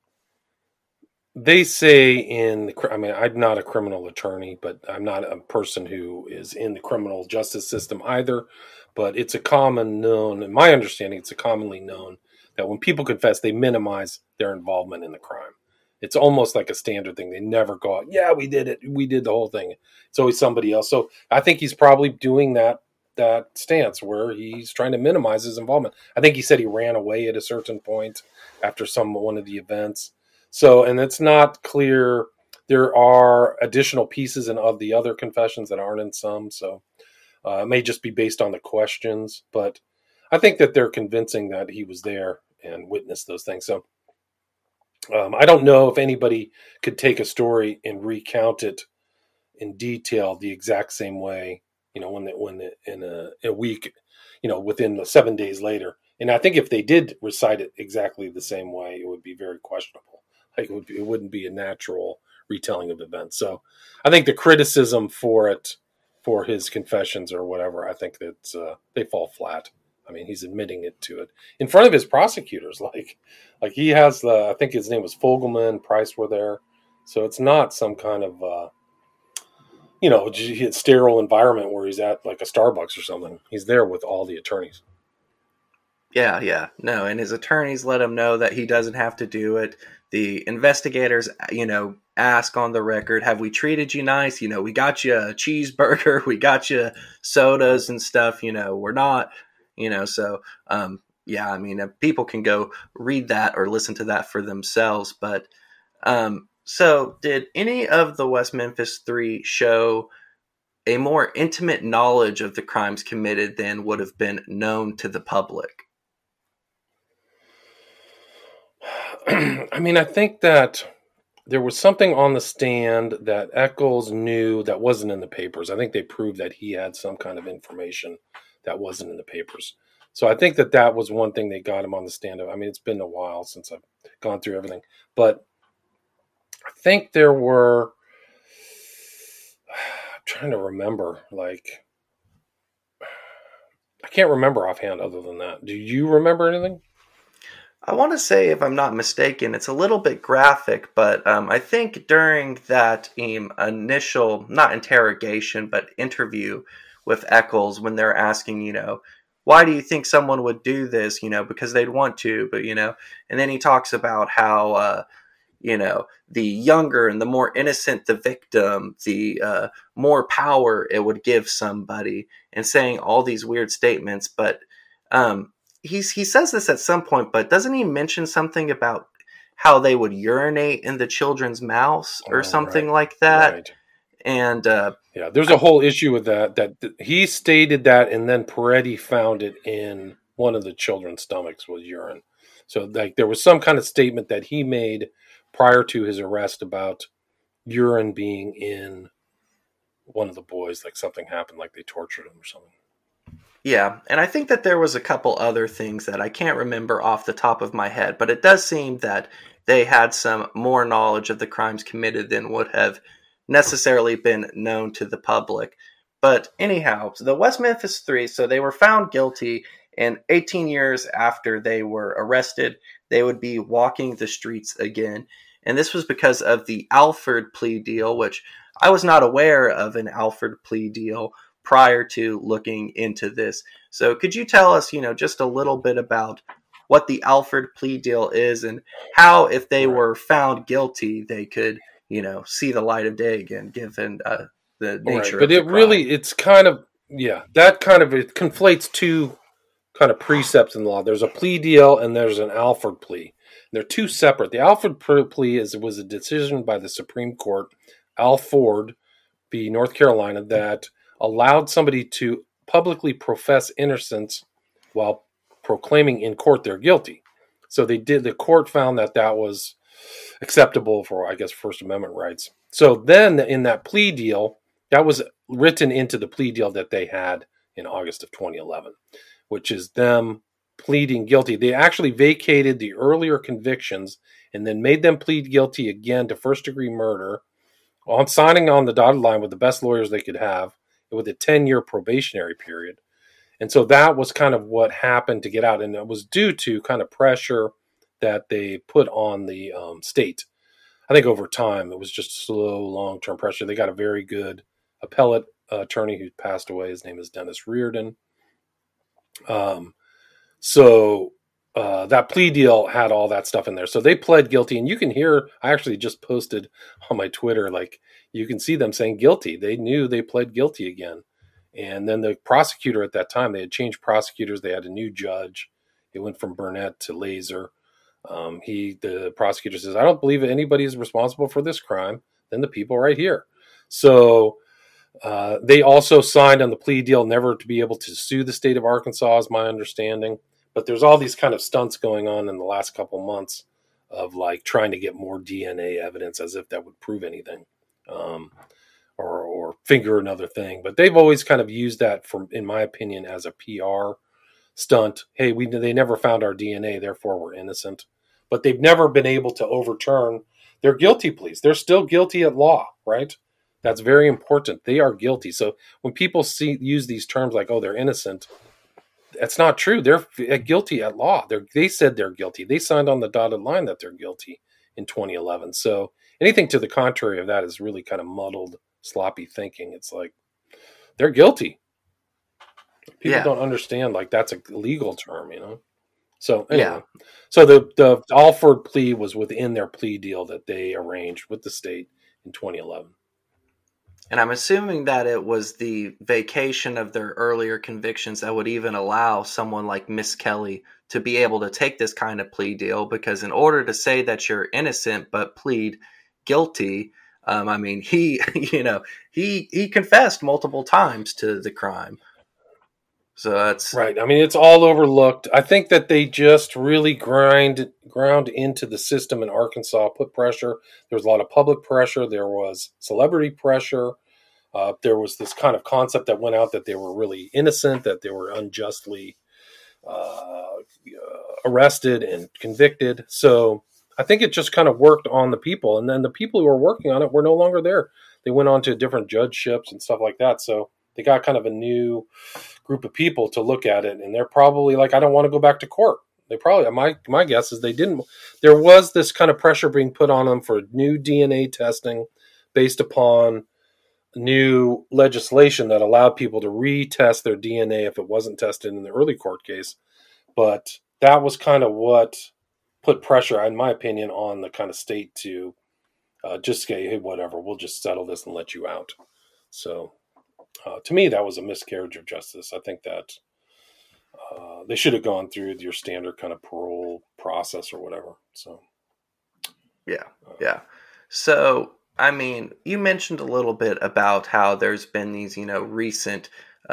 They say I'm not a criminal attorney, but I'm not a person who is in the criminal justice system either. But it's a common known, in my understanding, it's a commonly known that when people confess, they minimize their involvement in the crime. It's almost like a standard thing. They never go out, yeah, we did it. We did the whole thing. It's always somebody else. So I think he's probably doing that stance where he's trying to minimize his involvement. I think he said he ran away at a certain point after one of the events. So, and it's not clear. There are additional pieces of the other confessions that aren't in some. So it may just be based on the questions. But I think that they're convincing that he was there and witnessed those things. So I don't know if anybody could take a story and recount it in detail the exact same way, you know, when in a week, you know, within the 7 days later. And I think if they did recite it exactly the same way, it would be very questionable. Like it wouldn't be a natural retelling of events. So I think the criticism for his confessions or whatever, I think that they fall flat. I mean, he's admitting it to it in front of his prosecutors. Like he has I think his name was Fogelman, Price were there. So it's not some kind of, you know, sterile environment where he's at like a Starbucks or something. He's there with all the attorneys. Yeah. No, and his attorneys let him know that he doesn't have to do it. The investigators, you know, ask on the record, have we treated you nice? You know, we got you a cheeseburger, we got you sodas and stuff, you know, we're not, you know, so, yeah, I mean, people can go read that or listen to that for themselves. But, so did any of the West Memphis Three show a more intimate knowledge of the crimes committed than would have been known to the public? I mean, I think that there was something on the stand that Eccles knew that wasn't in the papers. I think they proved that he had some kind of information that wasn't in the papers. So I think that was one thing they got him on the stand of. I mean, it's been a while since I've gone through everything, but I think there were, I'm trying to remember, like, I can't remember offhand other than that. Do you remember anything? I want to say, if I'm not mistaken, it's a little bit graphic, but I think during that initial, not interrogation, but interview with Eccles, when they're asking, you know, why do you think someone would do this? You know, because they'd want to, but, you know, and then he talks about how, you know, the younger and the more innocent the victim, the more power it would give somebody, and saying all these weird statements. But he says this at some point, but doesn't he mention something about how they would urinate in the children's mouths or something like that? Right. And yeah, there's a whole issue with that he stated that, and then Peretti found it in one of the children's stomachs was urine. So like there was some kind of statement that he made prior to his arrest about urine being in one of the boys, like something happened, like they tortured him or something. Yeah, and I think that there was a couple other things that I can't remember off the top of my head, but it does seem that they had some more knowledge of the crimes committed than would have necessarily been known to the public. But anyhow, the West Memphis Three, so they were found guilty, and 18 years after they were arrested, they would be walking the streets again. And this was because of the Alford plea deal, which I was not aware of an Alford plea deal prior to looking into this. So could you tell us, you know, just a little bit about what the Alford plea deal is and how, if they were found guilty, they could, you know, see the light of day again, given the nature of the crime. But it's kind of, yeah, that kind of, it conflates two kind of precepts in the law. There's a plea deal and there's an Alford plea. They're two separate. The Alford plea was a decision by the Supreme Court, Alford v. North Carolina, that allowed somebody to publicly profess innocence while proclaiming in court they're guilty. So the court found that was acceptable for, I guess, First Amendment rights. So then in that plea deal, That was written into the plea deal that they had in August of 2011, which is them pleading guilty. They actually vacated the earlier convictions and then made them plead guilty again to first-degree murder on signing on the dotted line with the best lawyers they could have with a 10-year probationary period. And so that was kind of what happened to get out. And it was due to kind of pressure that they put on the state. I think over time, it was just slow, long-term pressure. They got a very good appellate attorney who passed away. His name is Dennis Reardon. So that plea deal had all that stuff in there. So they pled guilty. And you can hear, I actually just posted on my Twitter, like you can see them saying guilty. They knew they pled guilty again. And then the prosecutor at that time, they had changed prosecutors. They had a new judge. It went from Burnett to Laser. The prosecutor says, I don't believe anybody is responsible for this crime than the people right here. So they also signed on the plea deal never to be able to sue the state of Arkansas, is my understanding. But there's all these kind of stunts going on in the last couple months of like trying to get more DNA evidence as if that would prove anything, or figure another thing. But they've always kind of used that, in my opinion, as a PR stunt. Hey, they never found our DNA, therefore we're innocent. But they've never been able to overturn their guilty pleas. They're still guilty at law, right? That's very important. They are guilty. So when people use these terms like, oh, they're innocent, that's not true. They're guilty at law. They said they're guilty. They signed on the dotted line that they're guilty in 2011. So anything to the contrary of that is really kind of muddled, sloppy thinking. It's like they're guilty. People don't understand, like, that's a legal term, So anyway, so the Alford plea was within their plea deal that they arranged with the state in 2011. And I'm assuming that it was the vacation of their earlier convictions that would even allow someone like Miss Kelly to be able to take this kind of plea deal, because in order to say that you're innocent but plead guilty, I mean, he confessed multiple times to the crime. So that's right. I mean, it's all overlooked. I think that they just really ground into the system in Arkansas, put pressure. There was a lot of public pressure. There was celebrity pressure. There was this kind of concept that went out that they were really innocent, that they were unjustly arrested and convicted. So I think it just kind of worked on the people. And then the people who were working on it were no longer there. They went on to different judgeships and stuff like that. So they got kind of a new group of people to look at it, and they're probably like, I don't want to go back to court. They probably, my guess is they didn't. There was this kind of pressure being put on them for new DNA testing based upon new legislation that allowed people to retest their DNA if it wasn't tested in the early court case. But that was kind of what put pressure, in my opinion, on the kind of state to just say, hey, whatever, we'll just settle this and let you out. So to me, that was a miscarriage of justice. I think that they should have gone through your standard kind of parole process or whatever. So, yeah. So, I mean, you mentioned a little bit about how there's been these, recent,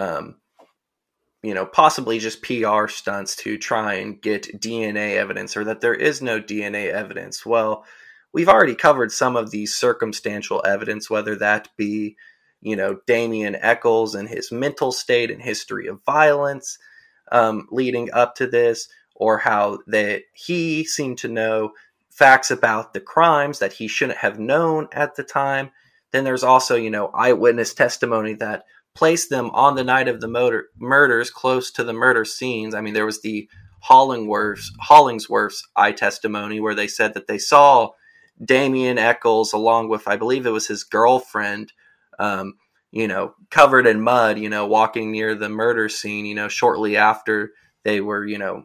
possibly just PR stunts to try and get DNA evidence, or that there is no DNA evidence. Well, we've already covered some of these circumstantial evidence, whether that be Damien Echols and his mental state and history of violence leading up to this, or how that he seemed to know facts about the crimes that he shouldn't have known at the time. Then there's also, eyewitness testimony that placed them on the night of the murders close to the murder scenes. I mean, there was the Hollingsworth's eye testimony where they said that they saw Damien Echols along with, I believe it was his girlfriend, covered in mud, walking near the murder scene, shortly after they were,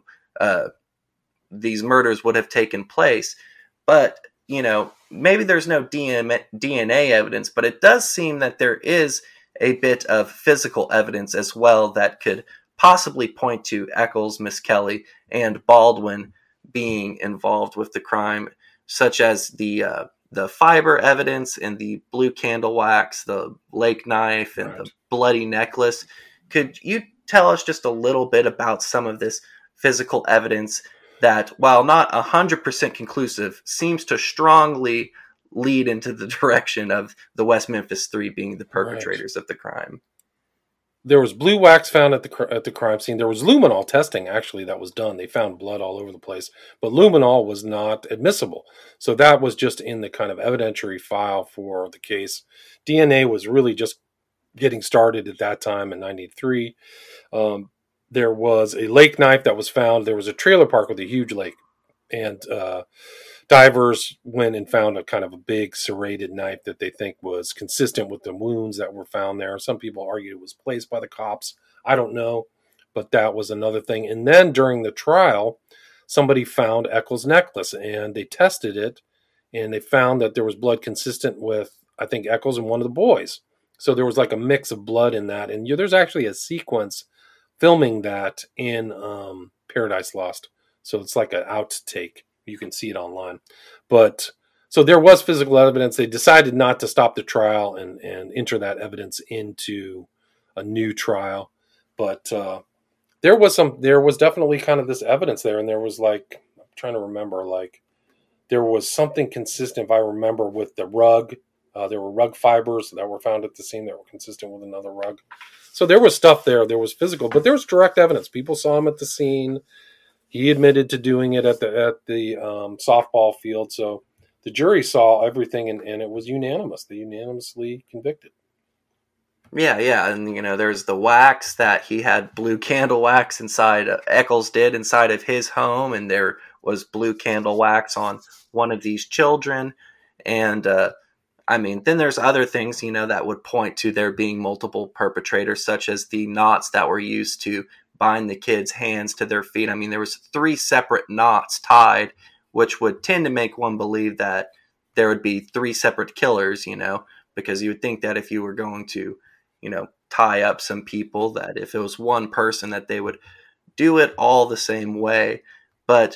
these murders would have taken place. But, maybe there's no DNA evidence, but it does seem that there is a bit of physical evidence as well that could possibly point to Echols, Miss Kelly, and Baldwin being involved with the crime, such as the fiber evidence and the blue candle wax, the lake knife, and the bloody necklace. Could you tell us just a little bit about some of this physical evidence that, while not 100% conclusive, seems to strongly lead into the direction of the West Memphis Three being the perpetrators of the crime. There was blue wax found at the crime scene. There was luminol testing, actually, that was done. They found blood all over the place. But luminol was not admissible. So that was just in the kind of evidentiary file for the case. DNA was really just getting started at that time in 93. There was a lake knife that was found. There was a trailer park with a huge lake. And divers went and found a kind of a big serrated knife that they think was consistent with the wounds that were found there. Some people argue it was placed by the cops. I don't know, but that was another thing. And then during the trial, somebody found Eccles' necklace, and they tested it, and they found that there was blood consistent with, I think, Eccles and one of the boys. So there was like a mix of blood in that. And there's actually a sequence filming that in Paradise Lost. So it's like an outtake. You can see it online. But so there was physical evidence. They decided not to stop the trial and enter that evidence into a new trial. But there was definitely kind of this evidence there. And there was like, I'm trying to remember, like there was something consistent, if I remember, with the rug. There were rug fibers that were found at the scene that were consistent with another rug. So there was stuff there. There was physical, but there was direct evidence. People saw him at the scene. He admitted to doing it at the softball field. So the jury saw everything, and it was unanimous. They unanimously convicted. Yeah. And, there's the wax that he had blue candle wax inside, Eccles did inside of his home. And there was blue candle wax on one of these children. And, then there's other things, that would point to there being multiple perpetrators, such as the knots that were used to bind the kids' hands to their feet. There was 3 separate knots tied, which would tend to make one believe that there would be 3 separate killers, because you would think that if you were going to, tie up some people, that if it was one person, that they would do it all the same way. But,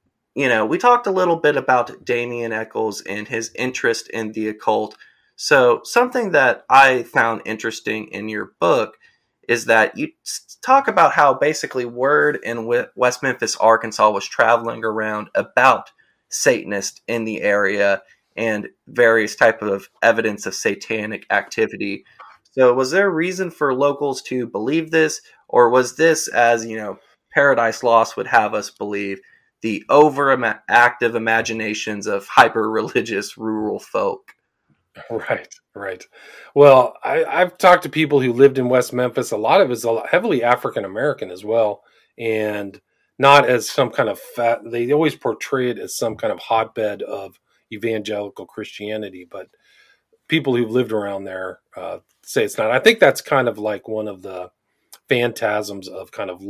we talked a little bit about Damien Eccles and his interest in the occult. So something that I found interesting in your book is that you talk about how basically word in West Memphis, Arkansas was traveling around about Satanists in the area and various type of evidence of satanic activity. So was there a reason for locals to believe this, or was this, as Paradise Lost would have us believe, the overactive imaginations of hyper-religious rural folk? Right. Well, I've talked to people who lived in West Memphis. A lot of it is heavily African-American as well, and not as some kind of they always portray it as some kind of hotbed of evangelical Christianity, but people who've lived around there say it's not. I think that's kind of like one of the phantasms of kind of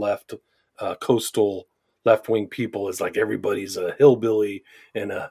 coastal left-wing people, is like everybody's a hillbilly and a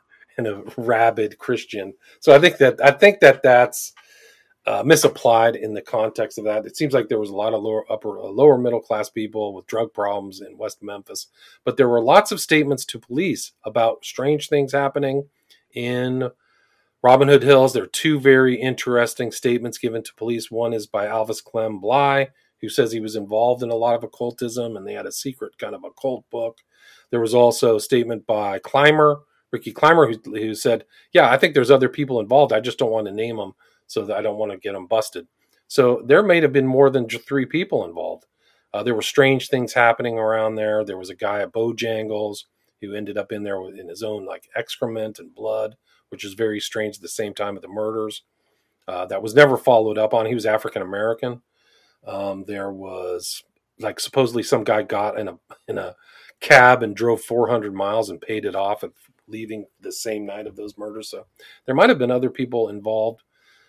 rabid Christian. So I think that's misapplied in the context of that. It seems like there was a lot of lower middle class people with drug problems in West Memphis, but there were lots of statements to police about strange things happening in Robin Hood Hills. There are 2 very interesting statements given to police. One is by Alvis Clem Bly, who says he was involved in a lot of occultism, and they had a secret kind of occult book. There was also a statement by Ricky Clymer, who said, yeah, I think there's other people involved. I just don't want to name them, so that I don't want to get them busted. So there may have been more than 3 people involved. There were strange things happening around there. There was a guy at Bojangles who ended up in there in his own like excrement and blood, which is very strange at the same time of the murders. That was never followed up on. He was African-American. There was like supposedly some guy got in a cab and drove 400 miles and paid it off at leaving the same night of those murders. So there might have been other people involved.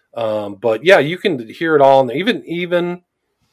But yeah, you can hear it all. And even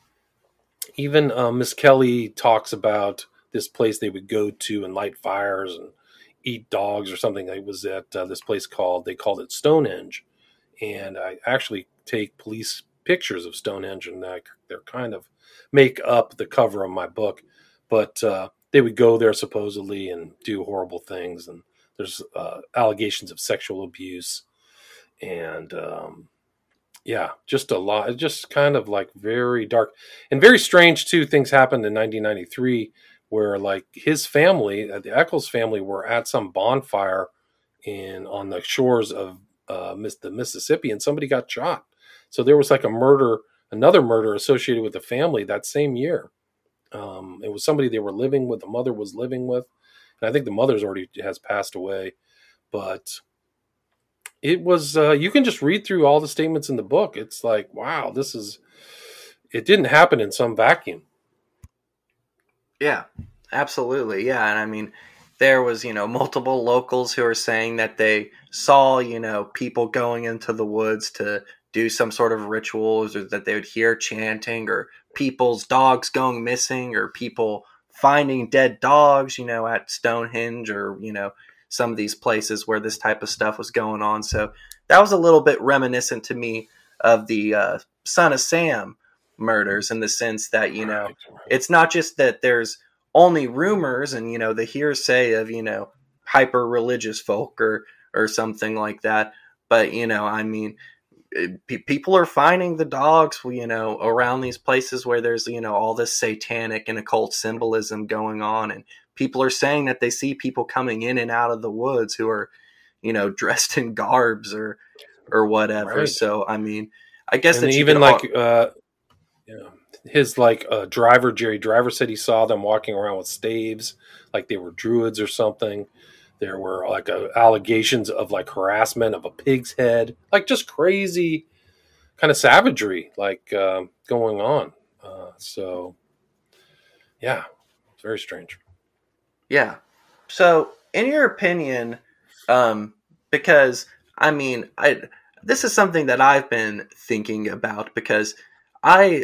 Miss Kelly talks about this place they would go to and light fires and eat dogs or something. It was at this place they called it Stonehenge. And I actually take police pictures of Stonehenge, and they're kind of make up the cover of my book. But they would go there supposedly and do horrible things. And there's allegations of sexual abuse. And just a lot. Just kind of like very dark and very strange too. Things happened in 1993 where like his family, the Eccles family, were at some bonfire on the shores of the Mississippi, and somebody got shot. So there was like another murder associated with the family that same year. It was somebody they were living with, the mother was living with. And I think the mother's already has passed away. But it was, you can just read through all the statements in the book. It's like, wow, it didn't happen in some vacuum. Yeah, absolutely. Yeah. And I mean, there was, multiple locals who are saying that they saw, people going into the woods to do some sort of rituals, or that they would hear chanting, or people's dogs going missing, or people finding dead dogs, at Stonehenge, or, some of these places where this type of stuff was going on. So that was a little bit reminiscent to me of the Son of Sam murders, in the sense that, it's not just that there's only rumors and, the hearsay of, hyper religious folk or something like that. But, I mean, people are finding the dogs, around these places where there's, all this satanic and occult symbolism going on. And people are saying that they see people coming in and out of the woods who are, dressed in garbs or whatever. Right. So, I mean, I guess that even his driver, Jerry Driver, said he saw them walking around with staves, like they were druids or something. There were allegations of harassment of a pig's head, just crazy kind of savagery, going on. So yeah, it's very strange. Yeah. So in your opinion, because I mean, this is something that I've been thinking about, because I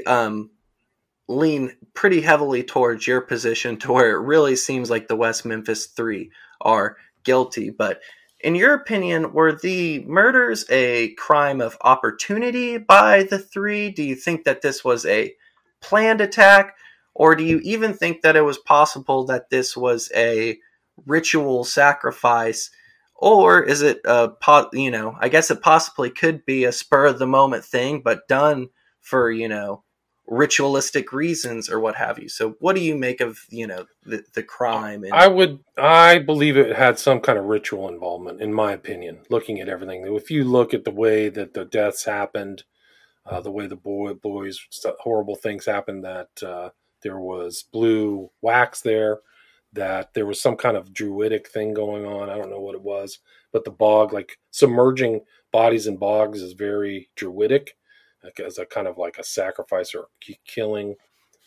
lean pretty heavily towards your position, to where it really seems like the West Memphis Three are guilty. But in your opinion, were the murders a crime of opportunity by the three? Do you think that this was a planned attack? Or do you even think that it was possible that this was a ritual sacrifice? Or is it I guess it possibly could be a spur of the moment thing, but done for, ritualistic reasons or what have you. So what do you make of, the crime? And I believe it had some kind of ritual involvement, in my opinion, looking at everything. If you look at the way that the deaths happened, the way the boys, horrible things happened, that there was blue wax there, that there was some kind of druidic thing going on. I don't know what it was, but the bog, submerging bodies in bogs, is very druidic, as a kind of a sacrifice or killing.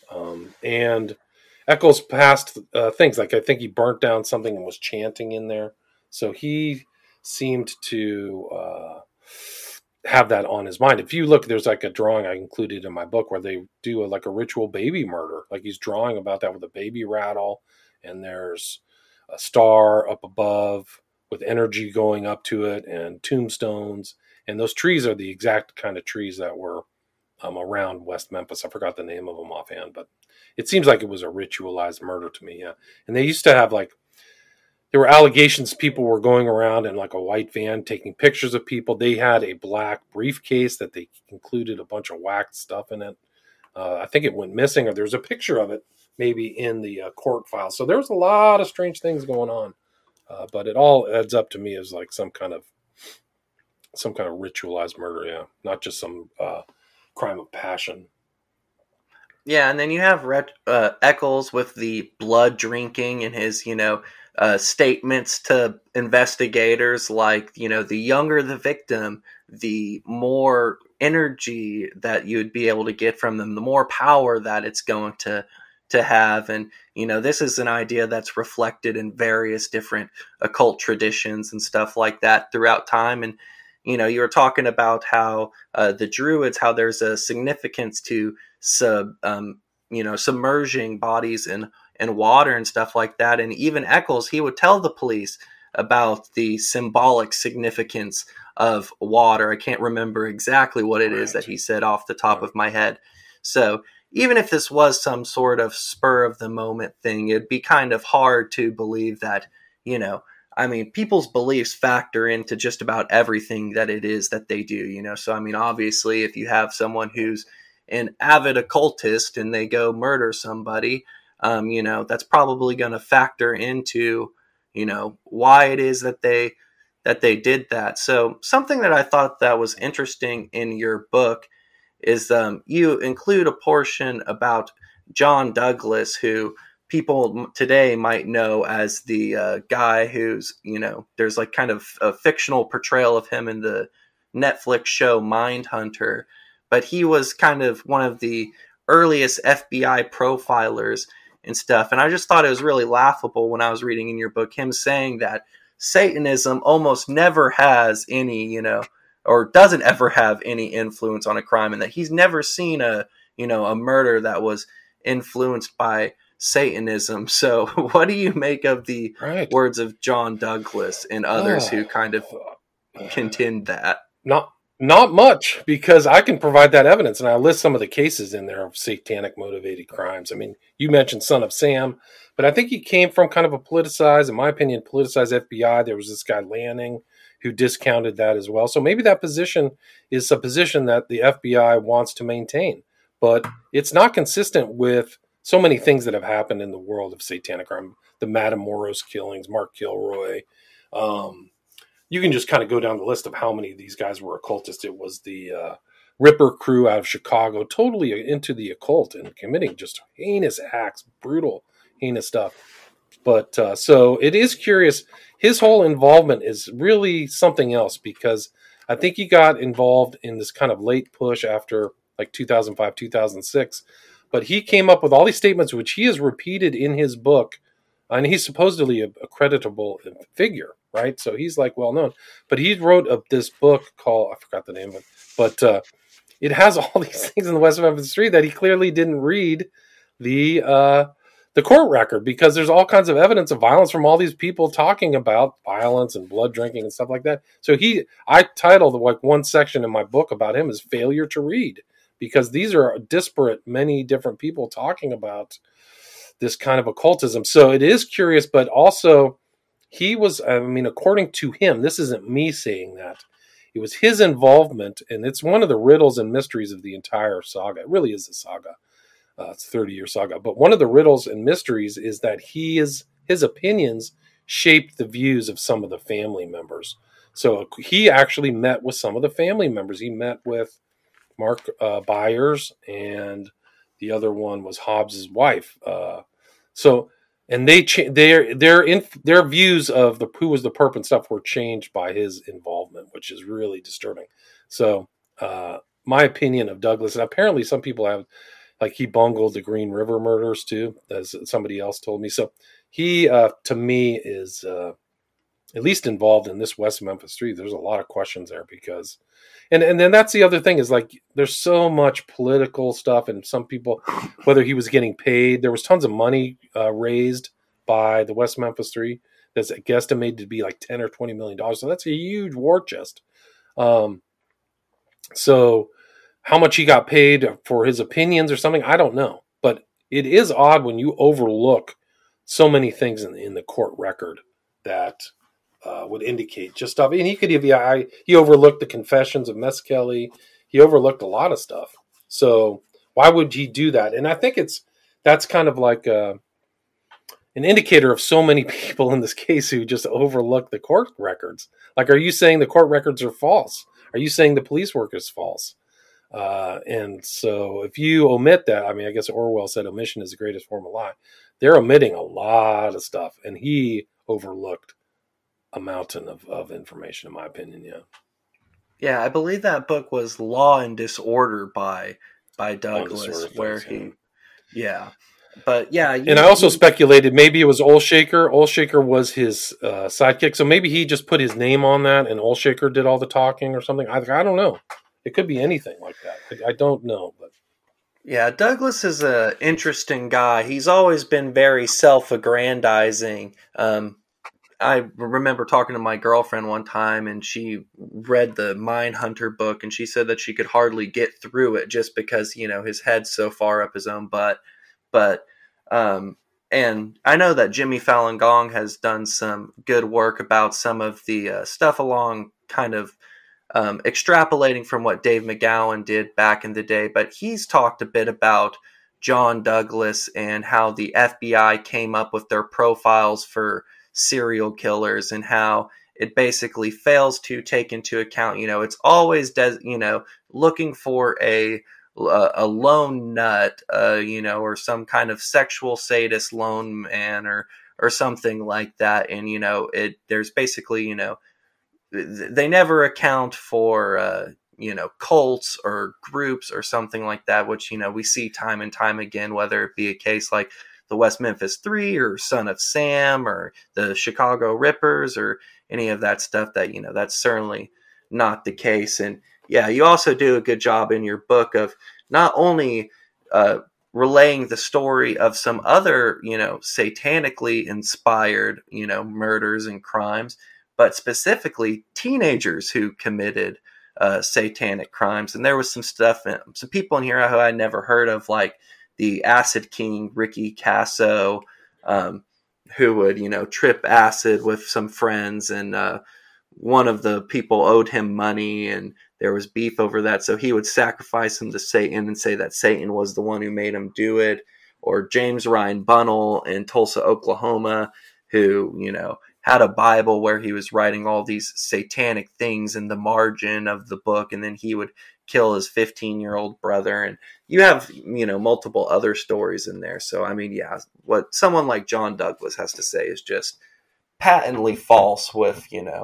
And Eccles passed things, I think he burnt down something and was chanting in there. So he seemed to have that on his mind. If you look, there's a drawing I included in my book where they do a ritual baby murder. He's drawing about that with a baby rattle, and there's a star up above with energy going up to it, and tombstones. And those trees are the exact kind of trees that were around West Memphis. I forgot the name of them offhand, but it seems like it was a ritualized murder to me. Yeah. And they used to have there were allegations people were going around in a white van taking pictures of people. They had a black briefcase that they included a bunch of waxed stuff in it. I think it went missing, or there's a picture of it maybe in the court file. So there was a lot of strange things going on. But it all adds up to me as some kind of ritualized murder. Yeah. Not just some crime of passion. Yeah. And then you have Eccles with the blood drinking and his, statements to investigators, the younger the victim, the more energy that you'd be able to get from them, the more power that it's going to have. And, this is an idea that's reflected in various different occult traditions and stuff like that throughout time. And, you were talking about how the Druids, how there's a significance to submerging bodies in water and stuff like that. And even Eccles, he would tell the police about the symbolic significance of water. I can't remember exactly what it is that he said off the top of my head. So even if this was some sort of spur of the moment thing, it'd be kind of hard to believe that, people's beliefs factor into just about everything that it is that they do, So, obviously, if you have someone who's an avid occultist and they go murder somebody, that's probably going to factor into, why it is that they, that they did that. So something that I thought that was interesting in your book is you include a portion about John Douglas, who people today might know as the guy who's, there's like kind of a fictional portrayal of him in the Netflix show Mindhunter, but he was kind of one of the earliest FBI profilers and stuff. And I just thought it was really laughable when I was reading in your book, him saying that Satanism almost never has any, or doesn't ever have any influence on a crime, and that he's never seen a murder that was influenced by Satanism. So what do you make of the words of John Douglas and others who kind of contend that? Not much, because I can provide that evidence, and I list some of the cases in there of satanic motivated crimes. I mean, you mentioned Son of Sam, but I think he came from kind of a politicized, in my opinion, politicized FBI. There was this guy Lanning who discounted that as well. So maybe that position is a position that the FBI wants to maintain, but it's not consistent with so many things that have happened in the world of satanic crime. The Matamoros killings, Mark Kilroy. You can just kind of go down the list of how many of these guys were occultists. It was the Ripper crew out of Chicago, totally into the occult and committing just heinous acts, brutal, heinous stuff. But so it is curious. His whole involvement is really something else, because I think he got involved in this kind of late push after like 2005, 2006. But he came up with all these statements, which he has repeated in his book. And he's supposedly a creditable figure, right? So he's like well known. But he wrote this book called, I forgot the name of it, but it has all these things in the West Memphis 3 that he clearly didn't read the court record, because there's all kinds of evidence of violence from all these people talking about violence and blood drinking and stuff like that. So I titled like one section in my book about him as failure to read, because these are disparate, many different people talking about this kind of occultism. So it is curious, but also he was, according to him, this isn't me saying that, it was his involvement, and it's one of the riddles and mysteries of the entire saga. It really is a saga. It's a 30-year saga. But one of the riddles and mysteries is that his opinions shaped the views of some of the family members. So he actually met with some of the family members. He met with Mark Byers, and the other one was Hobbs's wife. And their views of who was the perp and stuff were changed by his involvement, which is really disturbing. So my opinion of Douglas, and apparently some people have, like, he bungled the Green River murders too, as somebody else told me. So he, to me, is at least involved in this West Memphis 3. There's a lot of questions there, because, and then that's the other thing is, like, there's so much political stuff, and some people, whether he was getting paid, there was tons of money raised by the West Memphis 3 that's guesstimated to be like $10 or $20 million. So that's a huge war chest. So how much he got paid for his opinions or something, I don't know. But it is odd when you overlook so many things in the court record that would indicate just stuff. And he overlooked the confessions of Mescali. He overlooked a lot of stuff. So why would he do that? And I think that's kind of like an indicator of so many people in this case who just overlook the court records. Like, are you saying the court records are false? Are you saying the police work is false? And so if you omit that, I guess Orwell said omission is the greatest form of lie. They're omitting a lot of stuff, and he overlooked a mountain of information, in my opinion. Yeah, I believe that book was Law and Disorder by Douglas, But yeah, and I also speculated maybe it was Olshaker. Olshaker was his sidekick, so maybe he just put his name on that, and Olshaker did all the talking or something. I don't know. It could be anything like that. I don't know, but yeah, Douglas is an interesting guy. He's always been very self-aggrandizing. I remember talking to my girlfriend one time, and she read the Mindhunter book, and she said that she could hardly get through it just because, his head's so far up his own butt. But, and I know that Jimmy Falun Gong has done some good work about some of the stuff along kind of extrapolating from what Dave McGowan did back in the day. But he's talked a bit about John Douglas and how the FBI came up with their profiles for serial killers, and how it basically fails to take into account, it's always, looking for a lone nut, or some kind of sexual sadist lone man or something like that. And, there's basically, they never account for, cults or groups or something like that, which, we see time and time again, whether it be a case like the West Memphis 3 or Son of Sam or the Chicago Rippers or any of that stuff. That, that's certainly not the case. And yeah, you also do a good job in your book of not only relaying the story of some other, satanically inspired, murders and crimes, but specifically teenagers who committed satanic crimes. And there was some stuff, some people in here who I never heard of, like the Acid King, Ricky Casso, who would, trip acid with some friends, and one of the people owed him money, and there was beef over that, so he would sacrifice him to Satan and say that Satan was the one who made him do it. Or James Ryan Bunnell in Tulsa, Oklahoma, who, had a Bible where he was writing all these satanic things in the margin of the book, and then he would kill his 15-year-old brother. And you have, multiple other stories in there. So, I mean, yeah, what someone like John Douglas has to say is just patently false with,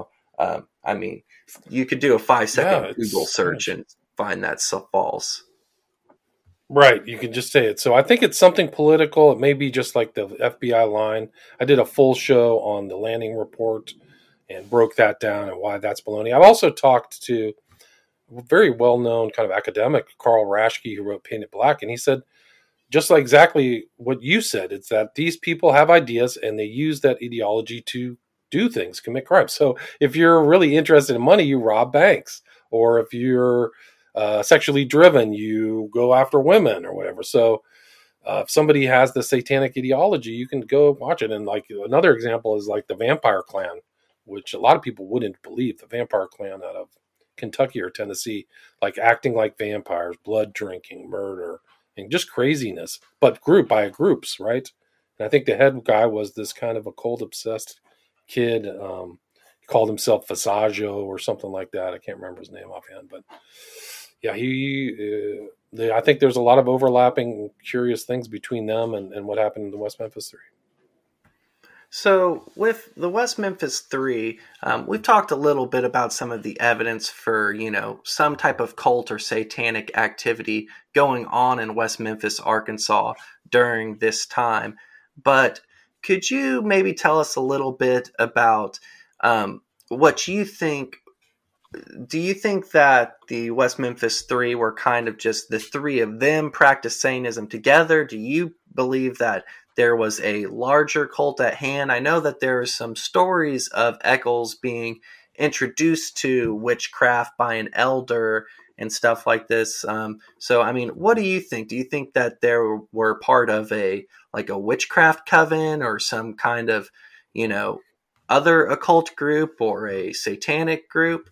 I mean, you could do a 5-second Google search and find that so false. Right, you can just say it. So I think it's something political. It may be just like the FBI line. I did a full show on the Lanning report and broke that down and why that's baloney. I've also talked to a very well-known kind of academic, Carl Raschke, who wrote Painted Black, and he said just like exactly what you said. It's that these people have ideas and they use that ideology to do things, commit crimes. So if you're really interested in money, you rob banks. Or if you're sexually driven, you go after women or whatever. So if somebody has the satanic ideology, you can go watch it. And like another example is like the Vampire Clan, which a lot of people wouldn't believe. The Vampire Clan out of Kentucky or Tennessee, like acting like vampires, blood drinking, murder, and just craziness, but by groups, right? And I think the head guy was this kind of occult obsessed kid. He called himself Visaggio or something like that. I can't remember his name offhand, but yeah, I think there's a lot of overlapping curious things between them and what happened in the West Memphis 3. So with the West Memphis 3, we've talked a little bit about some of the evidence for, some type of cult or satanic activity going on in West Memphis, Arkansas during this time. But could you maybe tell us a little bit about what you think? Do you think that the West Memphis 3 were kind of just the three of them practice Satanism together? Do you believe that there was a larger cult at hand? I know that there are some stories of Eccles being introduced to witchcraft by an elder and stuff like this. So, I mean, what do you think? Do you think that there were part of a witchcraft coven or some kind of, other occult group or a satanic group?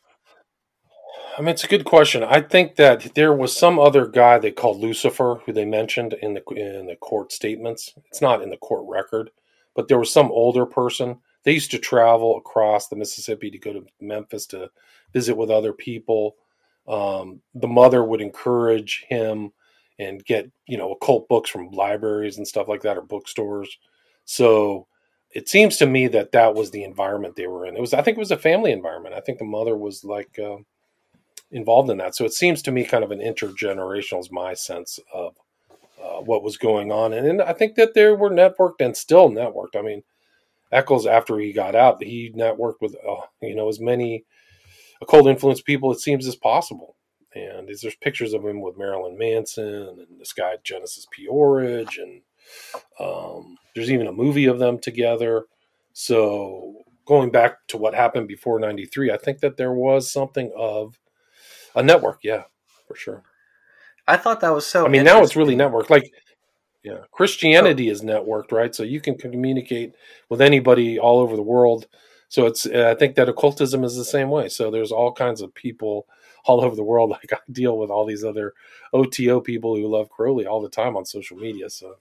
I mean, it's a good question. I think that there was some other guy they called Lucifer, who they mentioned in the court statements. It's not in the court record, but there was some older person. They used to travel across the Mississippi to go to Memphis to visit with other people. The mother would encourage him and get, occult books from libraries and stuff like that, or bookstores. So it seems to me that was the environment they were in. I think it was a family environment. I think the mother was like involved in that. So it seems to me kind of an intergenerational is my sense of what was going on. And I think that they were networked and still networked. I mean, Eccles, after he got out, he networked with, as many occult influenced people, it seems, as possible. And there's pictures of him with Marilyn Manson and this guy, Genesis P-Orridge. And there's even a movie of them together. So going back to what happened before 93, I think that there was something of a network. Yeah, for sure. I thought that was so. I mean, now it's really networked. Like, yeah, Christianity is networked, right? So you can communicate with anybody all over the world. So I think that occultism is the same way. So there's all kinds of people all over the world. Like I deal with all these other OTO people who love Crowley all the time on social media. So,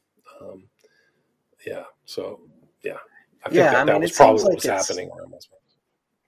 yeah. So, yeah. I think that was probably what was happening around this.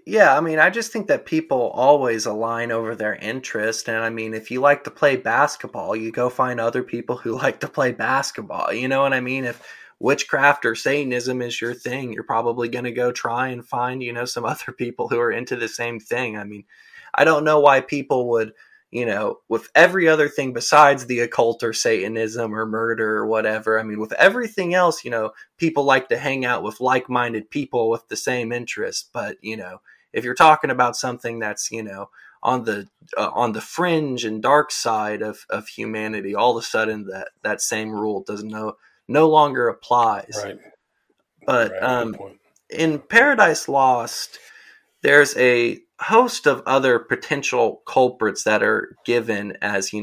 Yeah, I mean, I just think that people always align over their interest. And I mean, if you like to play basketball, you go find other people who like to play basketball. You know what I mean? If witchcraft or Satanism is your thing, you're probably going to go try and find, some other people who are into the same thing. I mean, I don't know why people would, with every other thing besides the occult or Satanism or murder or whatever. I mean, with everything else, people like to hang out with like-minded people with the same interests. But, if you're talking about something that's, on the fringe and dark side of humanity, all of a sudden that same rule no longer applies. Right. But in Paradise Lost, there's a host of other potential culprits that are given as,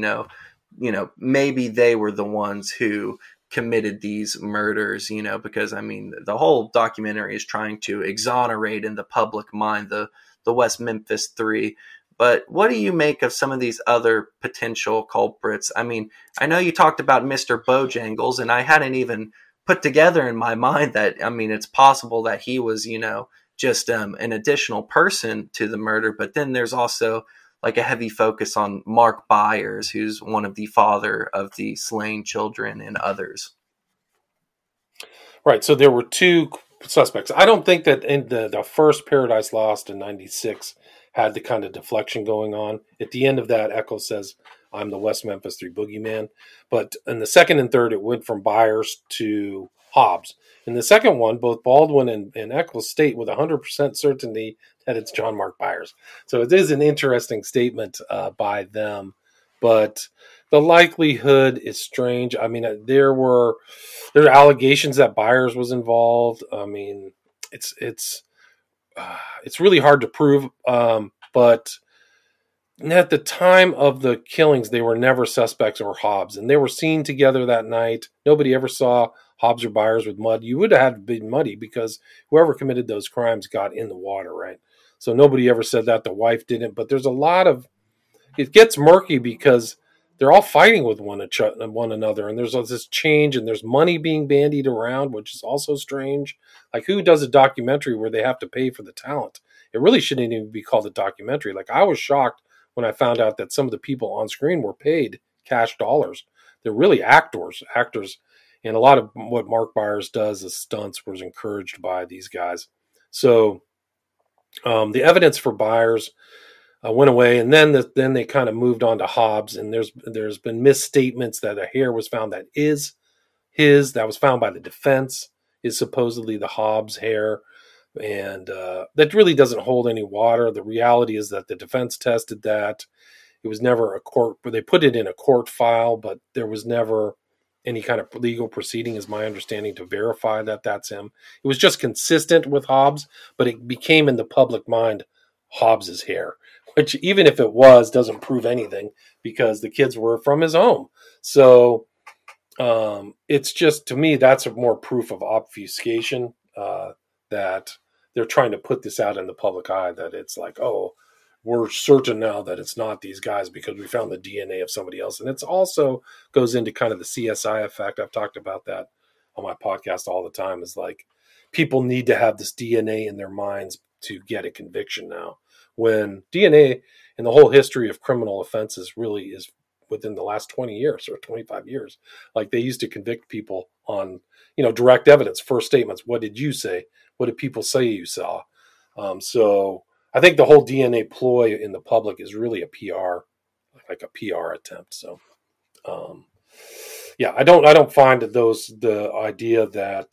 maybe they were the ones who committed these murders, because I mean, the whole documentary is trying to exonerate in the public mind the West Memphis Three. But what do you make of some of these other potential culprits? I mean, I know you talked about Mr. Bojangles, and I hadn't even put together in my mind that, I mean, it's possible that he was, just an additional person to the murder. But then there's also like a heavy focus on Mark Byers, who's one of the father of the slain children and others. Right. So there were two suspects. I don't think that in the first Paradise Lost in 96 had the kind of deflection going on. At the end of that, Eccles says, I'm the West Memphis 3 boogeyman. But in the second and third, it went from Byers to Hobbs. In the second one, both Baldwin and Eccles state with 100% certainty that it's John Mark Byers. So it is an interesting statement by them, but the likelihood is strange. I mean, there are allegations that Byers was involved. I mean, it's really hard to prove, but at the time of the killings, they were never suspects or Hobbs, and they were seen together that night. Nobody ever saw Hobbs or Byers with mud. You would have had to be muddy because whoever committed those crimes got in the water, right? So nobody ever said that. The wife didn't. But there's a lot of, it gets murky because they're all fighting with one another, and there's this change, and there's money being bandied around, which is also strange. Like, who does a documentary where they have to pay for the talent? It really shouldn't even be called a documentary. Like, I was shocked when I found out that some of the people on screen were paid cash dollars. They're really actors. And a lot of what Mark Byers does as stunts was encouraged by these guys. So the evidence for Byers went away, and then they kind of moved on to Hobbs. And there's been misstatements that a hair was found that is his, that was found by the defense, is supposedly the Hobbs hair. And that really doesn't hold any water. The reality is that the defense tested that. It was never a court, but they put it in a court file, but there was never any kind of legal proceeding, is my understanding, to verify that that's him. It was just consistent with Hobbs, but it became in the public mind Hobbs's hair, which, even if it was, doesn't prove anything because the kids were from his home. So it's just, to me, that's more proof of obfuscation, that they're trying to put this out in the public eye, that it's like, oh, we're certain now that it's not these guys because we found the DNA of somebody else. And it's also goes into kind of the CSI effect. I've talked about that on my podcast all the time, is like, people need to have this DNA in their minds to get a conviction now, when DNA in the whole history of criminal offenses really is within the last 20 years or 25 years. Like, they used to convict people on, direct evidence, first statements. What did you say? What did people say you saw? So I think the whole DNA ploy in the public is really a PR attempt. So, I don't find the idea that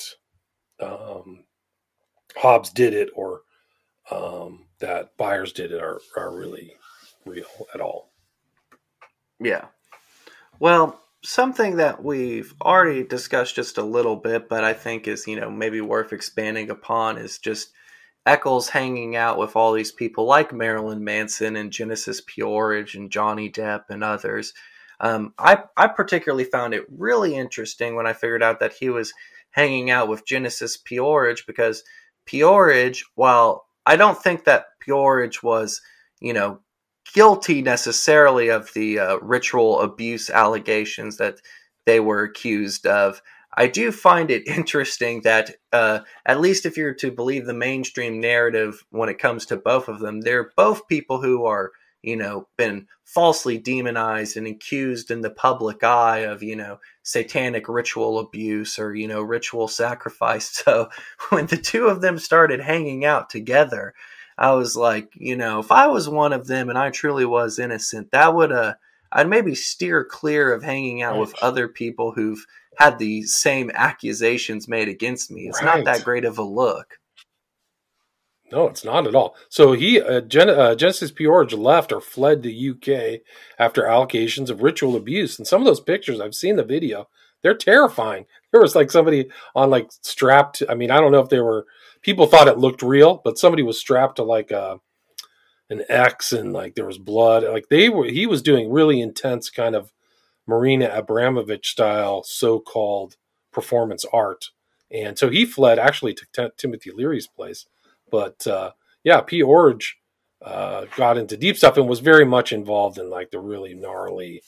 Hobbs did it or that Byers did it are really real at all. Yeah. Well, something that we've already discussed just a little bit, but I think is, maybe worth expanding upon, is just Eccles hanging out with all these people like Marilyn Manson and Genesis P-Orridge and Johnny Depp and others. I particularly found it really interesting when I figured out that he was hanging out with Genesis P-Orridge, because P-Orridge, while I don't think that P-Orridge was, guilty necessarily of the ritual abuse allegations that they were accused of, I do find it interesting that, at least if you're to believe the mainstream narrative when it comes to both of them, they're both people who are, been falsely demonized and accused in the public eye of, satanic ritual abuse or, ritual sacrifice. So when the two of them started hanging out together, I was like, if I was one of them and I truly was innocent, that would, I'd maybe steer clear of hanging out with other people who've had the same accusations made against me. It's not that great of a look. No, it's not at all. So Genesis P-Orridge left or fled the UK after allegations of ritual abuse. And some of those pictures, I've seen the video, they're terrifying. There was like somebody on like strapped. I mean, I don't know if they were, people thought it looked real, but somebody was strapped to like an X and like there was blood. Like he was doing really intense kind of Marina Abramovich style so-called performance art. And so he fled actually to Timothy Leary's place. But P-Orridge got into deep stuff and was very much involved in like the really gnarly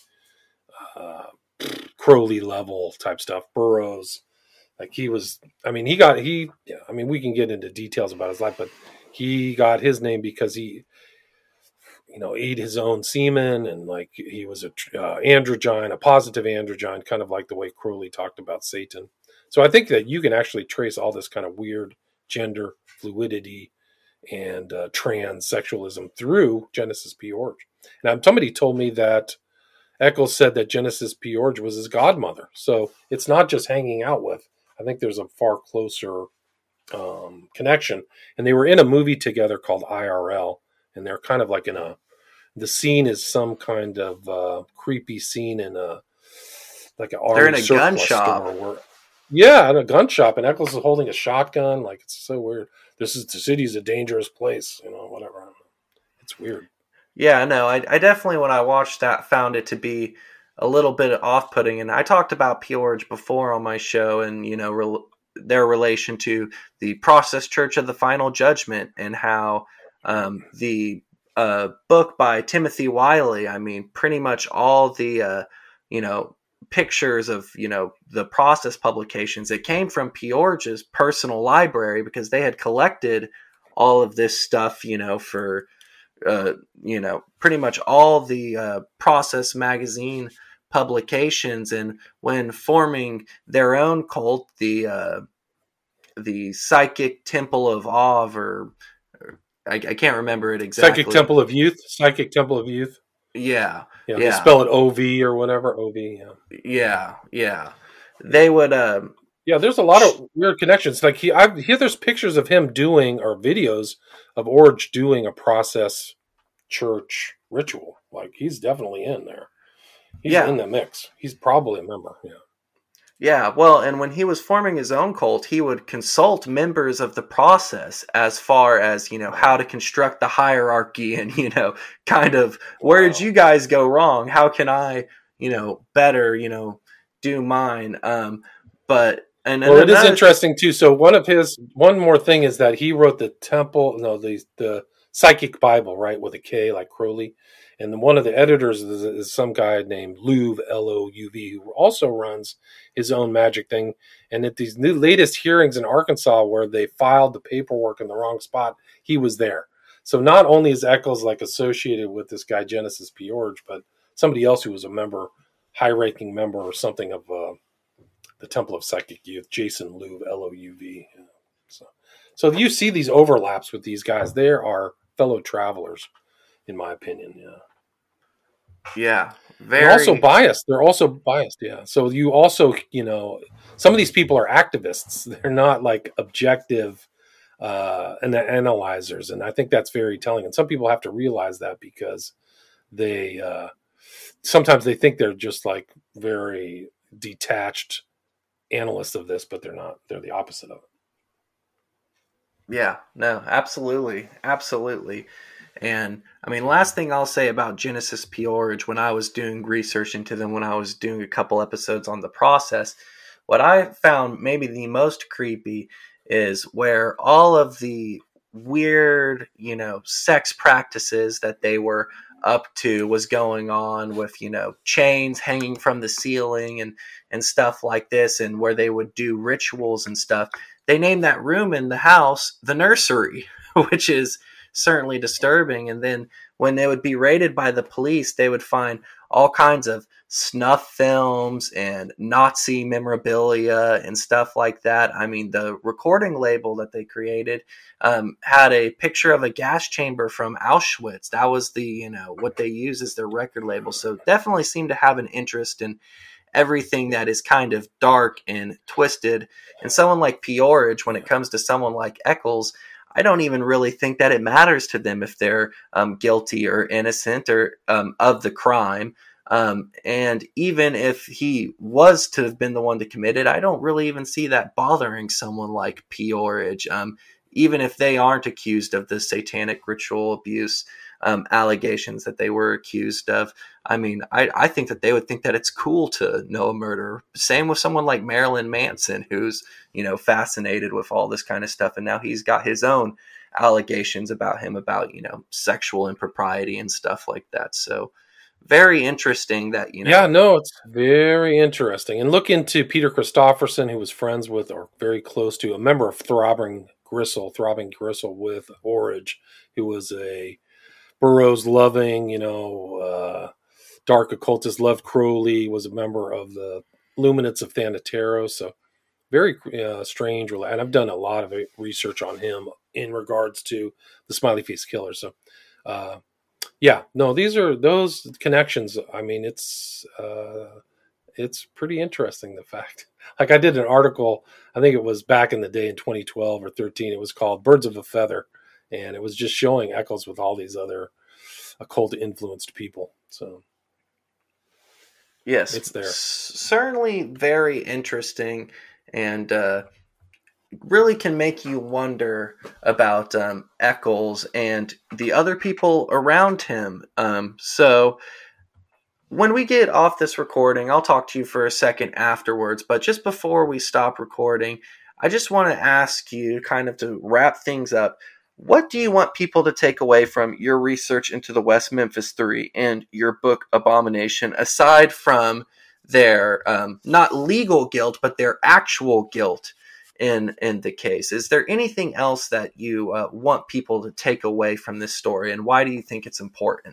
Crowley level type stuff, Burroughs. Like we can get into details about his life, but he got his name because he, ate his own semen and like he was a androgyne, a positive androgyne, kind of like the way Crowley talked about Satan. So I think that you can actually trace all this kind of weird gender fluidity and transsexualism through Genesis P-Orridge. Now, somebody told me that Eccles said that Genesis P-Orridge was his godmother. So it's not just hanging out with. I think there's a far closer connection. And they were in a movie together called IRL. And they're kind of like the scene is some kind of creepy scene in a they're in a gun shop. Yeah, in a gun shop, and Eccles is holding a shotgun. Like, it's so weird. The city's a dangerous place, whatever. It's weird. Yeah, no, I definitely, when I watched that, found it to be a little bit off-putting. And I talked about P-Orridge before on my show and, their relation to the Process Church of the Final Judgment and how the book by Timothy Wiley, I mean, pretty much all the, pictures of the Process publications, it came from P-Orridge's personal library because they had collected all of this stuff for pretty much all the Process magazine publications. And when forming their own cult, the Psychic Temple of Ov, or I can't remember it exactly. Psychic Temple of Youth. Yeah. They spell it O-V or whatever. O-V, Yeah. They would... there's a lot of weird connections. Like I hear there's pictures of him doing, or videos of Orridge doing a Process church ritual. Like he's definitely in there. He's in the mix. He's probably a member. Yeah, well, and when he was forming his own cult, he would consult members of the Process as far as, how to construct the hierarchy and, kind of, where did you guys go wrong? How can I, better, do mine? It is interesting too. So one more thing is that he wrote the Psychic Bible, right, with a K, like Crowley. And one of the editors is some guy named Louv, L-O-U-V, who also runs his own magic thing. And at these latest hearings in Arkansas where they filed the paperwork in the wrong spot, he was there. So not only is Eccles like associated with this guy Genesis P-Orridge, but somebody else who was a member, high-ranking member or something of the Temple of Psychic Youth, Jason Louv, L-O-U-V. So you see these overlaps with these guys. They are fellow travelers, in my opinion. Yeah. They're also biased. Yeah. So you also, some of these people are activists. They're not like objective analyzers. And I think that's very telling. And some people have to realize that because they sometimes they think they're just like very detached analysts of this, but they're not. They're the opposite of it. Yeah, no, absolutely. Absolutely. And I mean, last thing I'll say about Genesis P-Orridge, when I was doing research into them, when I was doing a couple episodes on the Process, what I found maybe the most creepy is where all of the weird, sex practices that they were up to was going on with, chains hanging from the ceiling and stuff like this, and where they would do rituals and stuff. They named that room in the house the nursery, which is certainly disturbing. And then when they would be raided by the police, they would find all kinds of snuff films and Nazi memorabilia and stuff like that. I mean, the recording label that they created had a picture of a gas chamber from Auschwitz. That was the, what they use as their record label. So definitely seem to have an interest in everything that is kind of dark and twisted. And someone like Peorage, when it comes to someone like Eccles, I don't even really think that it matters to them if they're guilty or innocent or of the crime. And even if he was to have been the one to commit it, I don't really even see that bothering someone like Peorage, even if they aren't accused of the satanic ritual abuse allegations that they were accused of. I mean, I think that they would think that it's cool to know a murder. Same with someone like Marilyn Manson, who's, fascinated with all this kind of stuff. And now he's got his own allegations about him about, sexual impropriety and stuff like that. So very interesting that, Yeah, no, it's very interesting. And look into Peter Christopherson, who was friends with or very close to a member of Throbbing Gristle with Orage, who was a Burroughs loving, dark occultist, loved Crowley, was a member of the Luminance of Thanateros. So very strange. And I've done a lot of research on him in regards to the Smiley Face Killer. So, these are those connections. I mean, it's pretty interesting. The fact, like I did an article, I think it was back in the day in 2012 or 13. It was called Birds of a Feather. And it was just showing Eccles with all these other occult influenced people. So, yes, it's there. Certainly very interesting, and really can make you wonder about Eccles and the other people around him. So when we get off this recording, I'll talk to you for a second afterwards. But just before we stop recording, I just want to ask you kind of to wrap things up. What do you want people to take away from your research into the West Memphis Three and your book Abomination, aside from their not legal guilt, but their actual guilt in the case? Is there anything else that you want people to take away from this story, and why do you think it's important?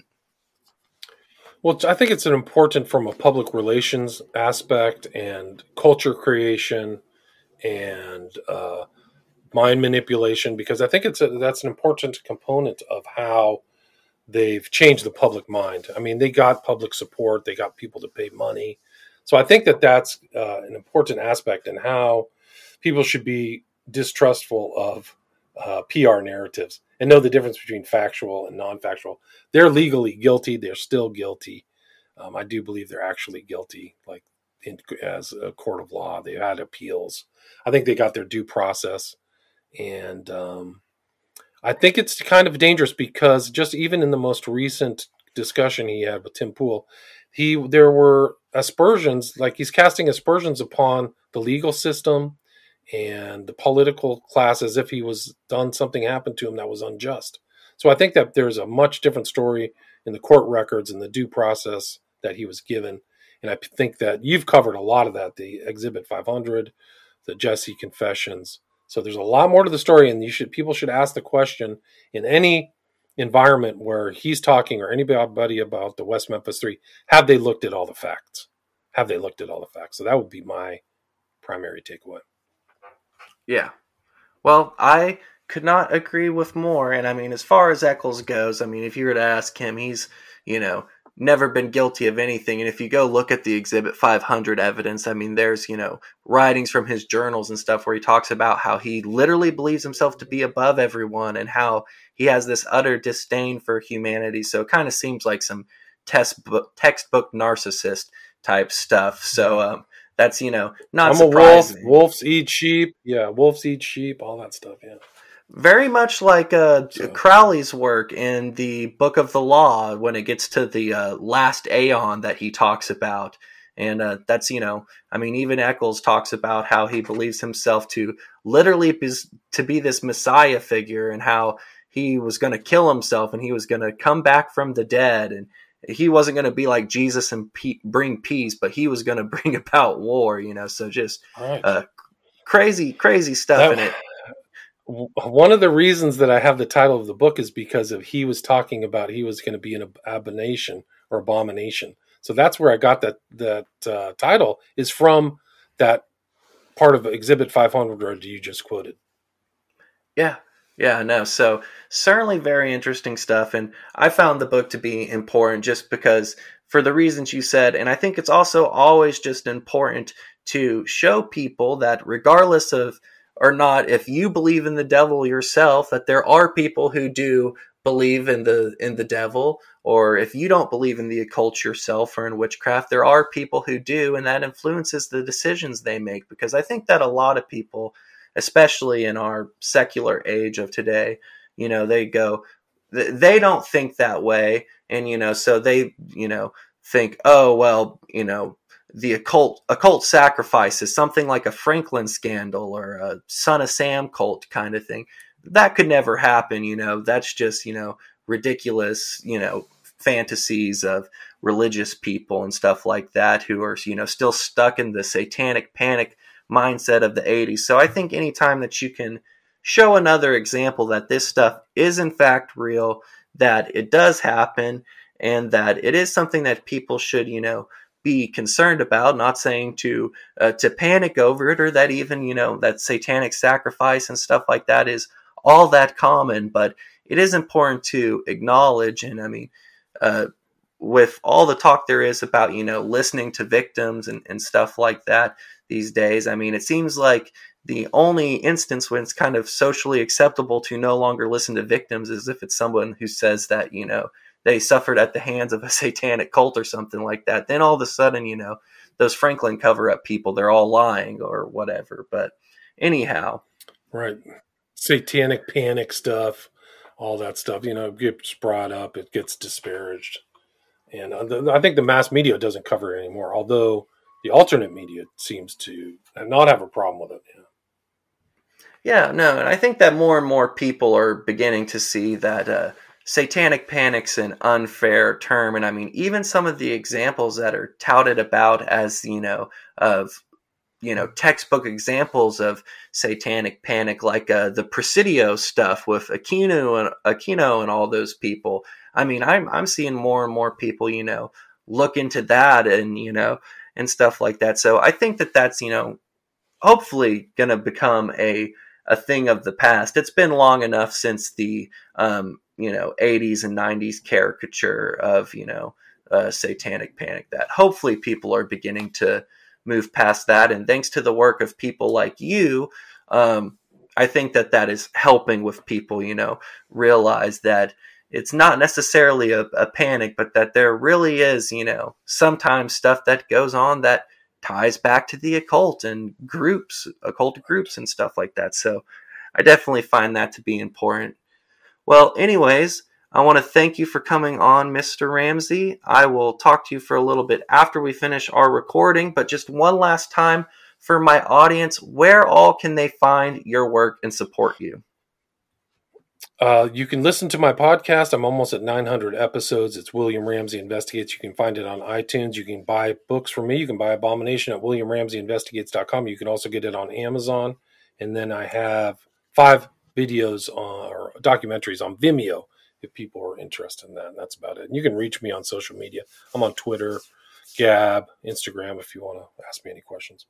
Well, I think it's important from a public relations aspect and culture creation and mind manipulation, because I think that's an important component of how they've changed the public mind. I mean, they got public support, they got people to pay money. So I think that's an important aspect in how people should be distrustful of PR narratives and know the difference between factual and non-factual. They're legally guilty. They're still guilty. I do believe they're actually guilty, like as a court of law. They had appeals. I think they got their due process. And I think it's kind of dangerous because just even in the most recent discussion he had with Tim Pool, there were aspersions, like he's casting aspersions upon the legal system and the political class as if he was done something happened to him that was unjust. So I think that there's a much different story in the court records and the due process that he was given. And I think that you've covered a lot of that, the Exhibit 500, the Jesse Confessions. So there's a lot more to the story, and people should ask the question in any environment where he's talking or anybody about the West Memphis Three, have they looked at all the facts? Have they looked at all the facts? So that would be my primary takeaway. Yeah. Well, I could not agree with more. And I mean, as far as Eccles goes, I mean, if you were to ask him, he's, never been guilty of anything. And if you go look at the Exhibit 500 evidence, I mean, there's, writings from his journals and stuff where he talks about how he literally believes himself to be above everyone and how he has this utter disdain for humanity. So it kind of seems like some textbook narcissist type stuff. So that's, not I'm surprising. A wolf. Wolves eat sheep. Yeah, wolves eat sheep, all that stuff, yeah. Very much like Crowley's work in the Book of the Law when it gets to the last aeon that he talks about. And that's, I mean, even Eccles talks about how he believes himself to literally be this Messiah figure, and how he was going to kill himself and he was going to come back from the dead. And he wasn't going to be like Jesus and bring peace, but he was going to bring about war, so just crazy stuff in it. One of the reasons that I have the title of the book is because he was talking about he was going to be an abomination. So that's where I got that title, is from that part of Exhibit 500 you just quoted. Yeah, no. So certainly very interesting stuff. And I found the book to be important just because, for the reasons you said. And I think it's also always just important to show people that regardless of or not, if you believe in the devil yourself, that there are people who do believe in the devil, or if you don't believe in the occult yourself or in witchcraft, there are people who do, and that influences the decisions they make. Because I think that a lot of people, especially in our secular age of today, they don't think that way. And, so they, think, oh, well, the occult sacrifice is something like a Franklin scandal or a Son of Sam cult kind of thing. That could never happen. That's just, ridiculous, fantasies of religious people and stuff like that who are, still stuck in the satanic panic mindset of the 80s. So I think anytime that you can show another example that this stuff is in fact real, that it does happen, and that it is something that people should, be concerned about, not saying to panic over it, or that even, that satanic sacrifice and stuff like that is all that common, but it is important to acknowledge. And I mean, with all the talk there is about, listening to victims and stuff like that these days, I mean, it seems like the only instance when it's kind of socially acceptable to no longer listen to victims is if it's someone who says that, they suffered at the hands of a satanic cult or something like that. Then all of a sudden, those Franklin cover-up people, they're all lying or whatever. But anyhow. Right. Satanic panic stuff, all that stuff, gets brought up, it gets disparaged. And I think the mass media doesn't cover it anymore, although the alternate media seems to not have a problem with it. Yeah, no, and I think that more and more people are beginning to see that satanic panic's an unfair term. And I mean, even some of the examples that are touted about as, textbook examples of satanic panic, like the Presidio stuff with Aquino and all those people. I mean, I'm seeing more and more people, look into that and, and stuff like that. So I think that that's, hopefully going to become a thing of the past. It's been long enough since the, 80s and 90s caricature of, satanic panic that hopefully people are beginning to move past that. And thanks to the work of people like you, I think that is helping with people, realize that it's not necessarily a panic, but that there really is, sometimes stuff that goes on that ties back to the occult and occult groups and stuff like that. So I definitely find that to be important. Well, anyways, I want to thank you for coming on, Mr. Ramsey. I will talk to you for a little bit after we finish our recording, but just one last time for my audience, where all can they find your work and support you? You can listen to my podcast. I'm almost at 900 episodes. It's William Ramsey Investigates. You can find it on iTunes. You can buy books from me. You can buy Abomination at WilliamRamseyInvestigates.com. You can also get it on Amazon. And then I have 5 videos or documentaries on Vimeo if people are interested in that. And that's about it. And you can reach me on social media. I'm on Twitter, Gab, Instagram if you want to ask me any questions.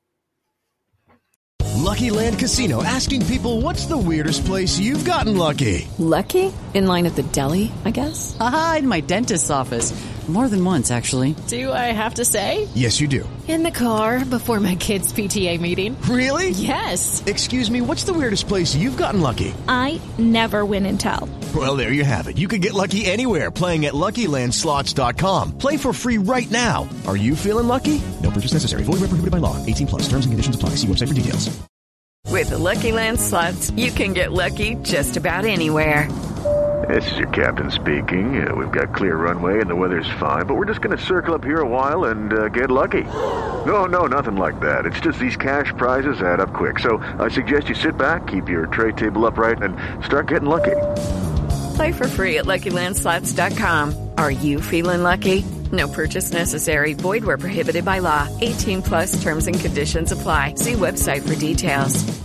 Lucky Land Casino, asking people, what's the weirdest place you've gotten lucky? Lucky? In line at the deli, I guess? Aha, in my dentist's office. More than once, actually. Do I have to say? Yes, you do. In the car before my kids' PTA meeting. Really? Yes. Excuse me, what's the weirdest place you've gotten lucky? I never win and tell. Well, there you have it. You can get lucky anywhere, playing at LuckyLandSlots.com. Play for free right now. Are you feeling lucky? No purchase necessary. Void where prohibited by law. 18+. Terms and conditions apply. See website for details. With the Lucky Land Slots, you can get lucky just about anywhere. This is your captain speaking. We've got clear runway and the weather's fine, but we're just going to circle up here a while and get lucky. No, nothing like that. It's just these cash prizes add up quick. So I suggest you sit back, keep your tray table upright, and start getting lucky. Play for free at LuckyLandSlots.com. Are you feeling lucky? No purchase necessary. Void where prohibited by law. 18+ terms and conditions apply. See website for details.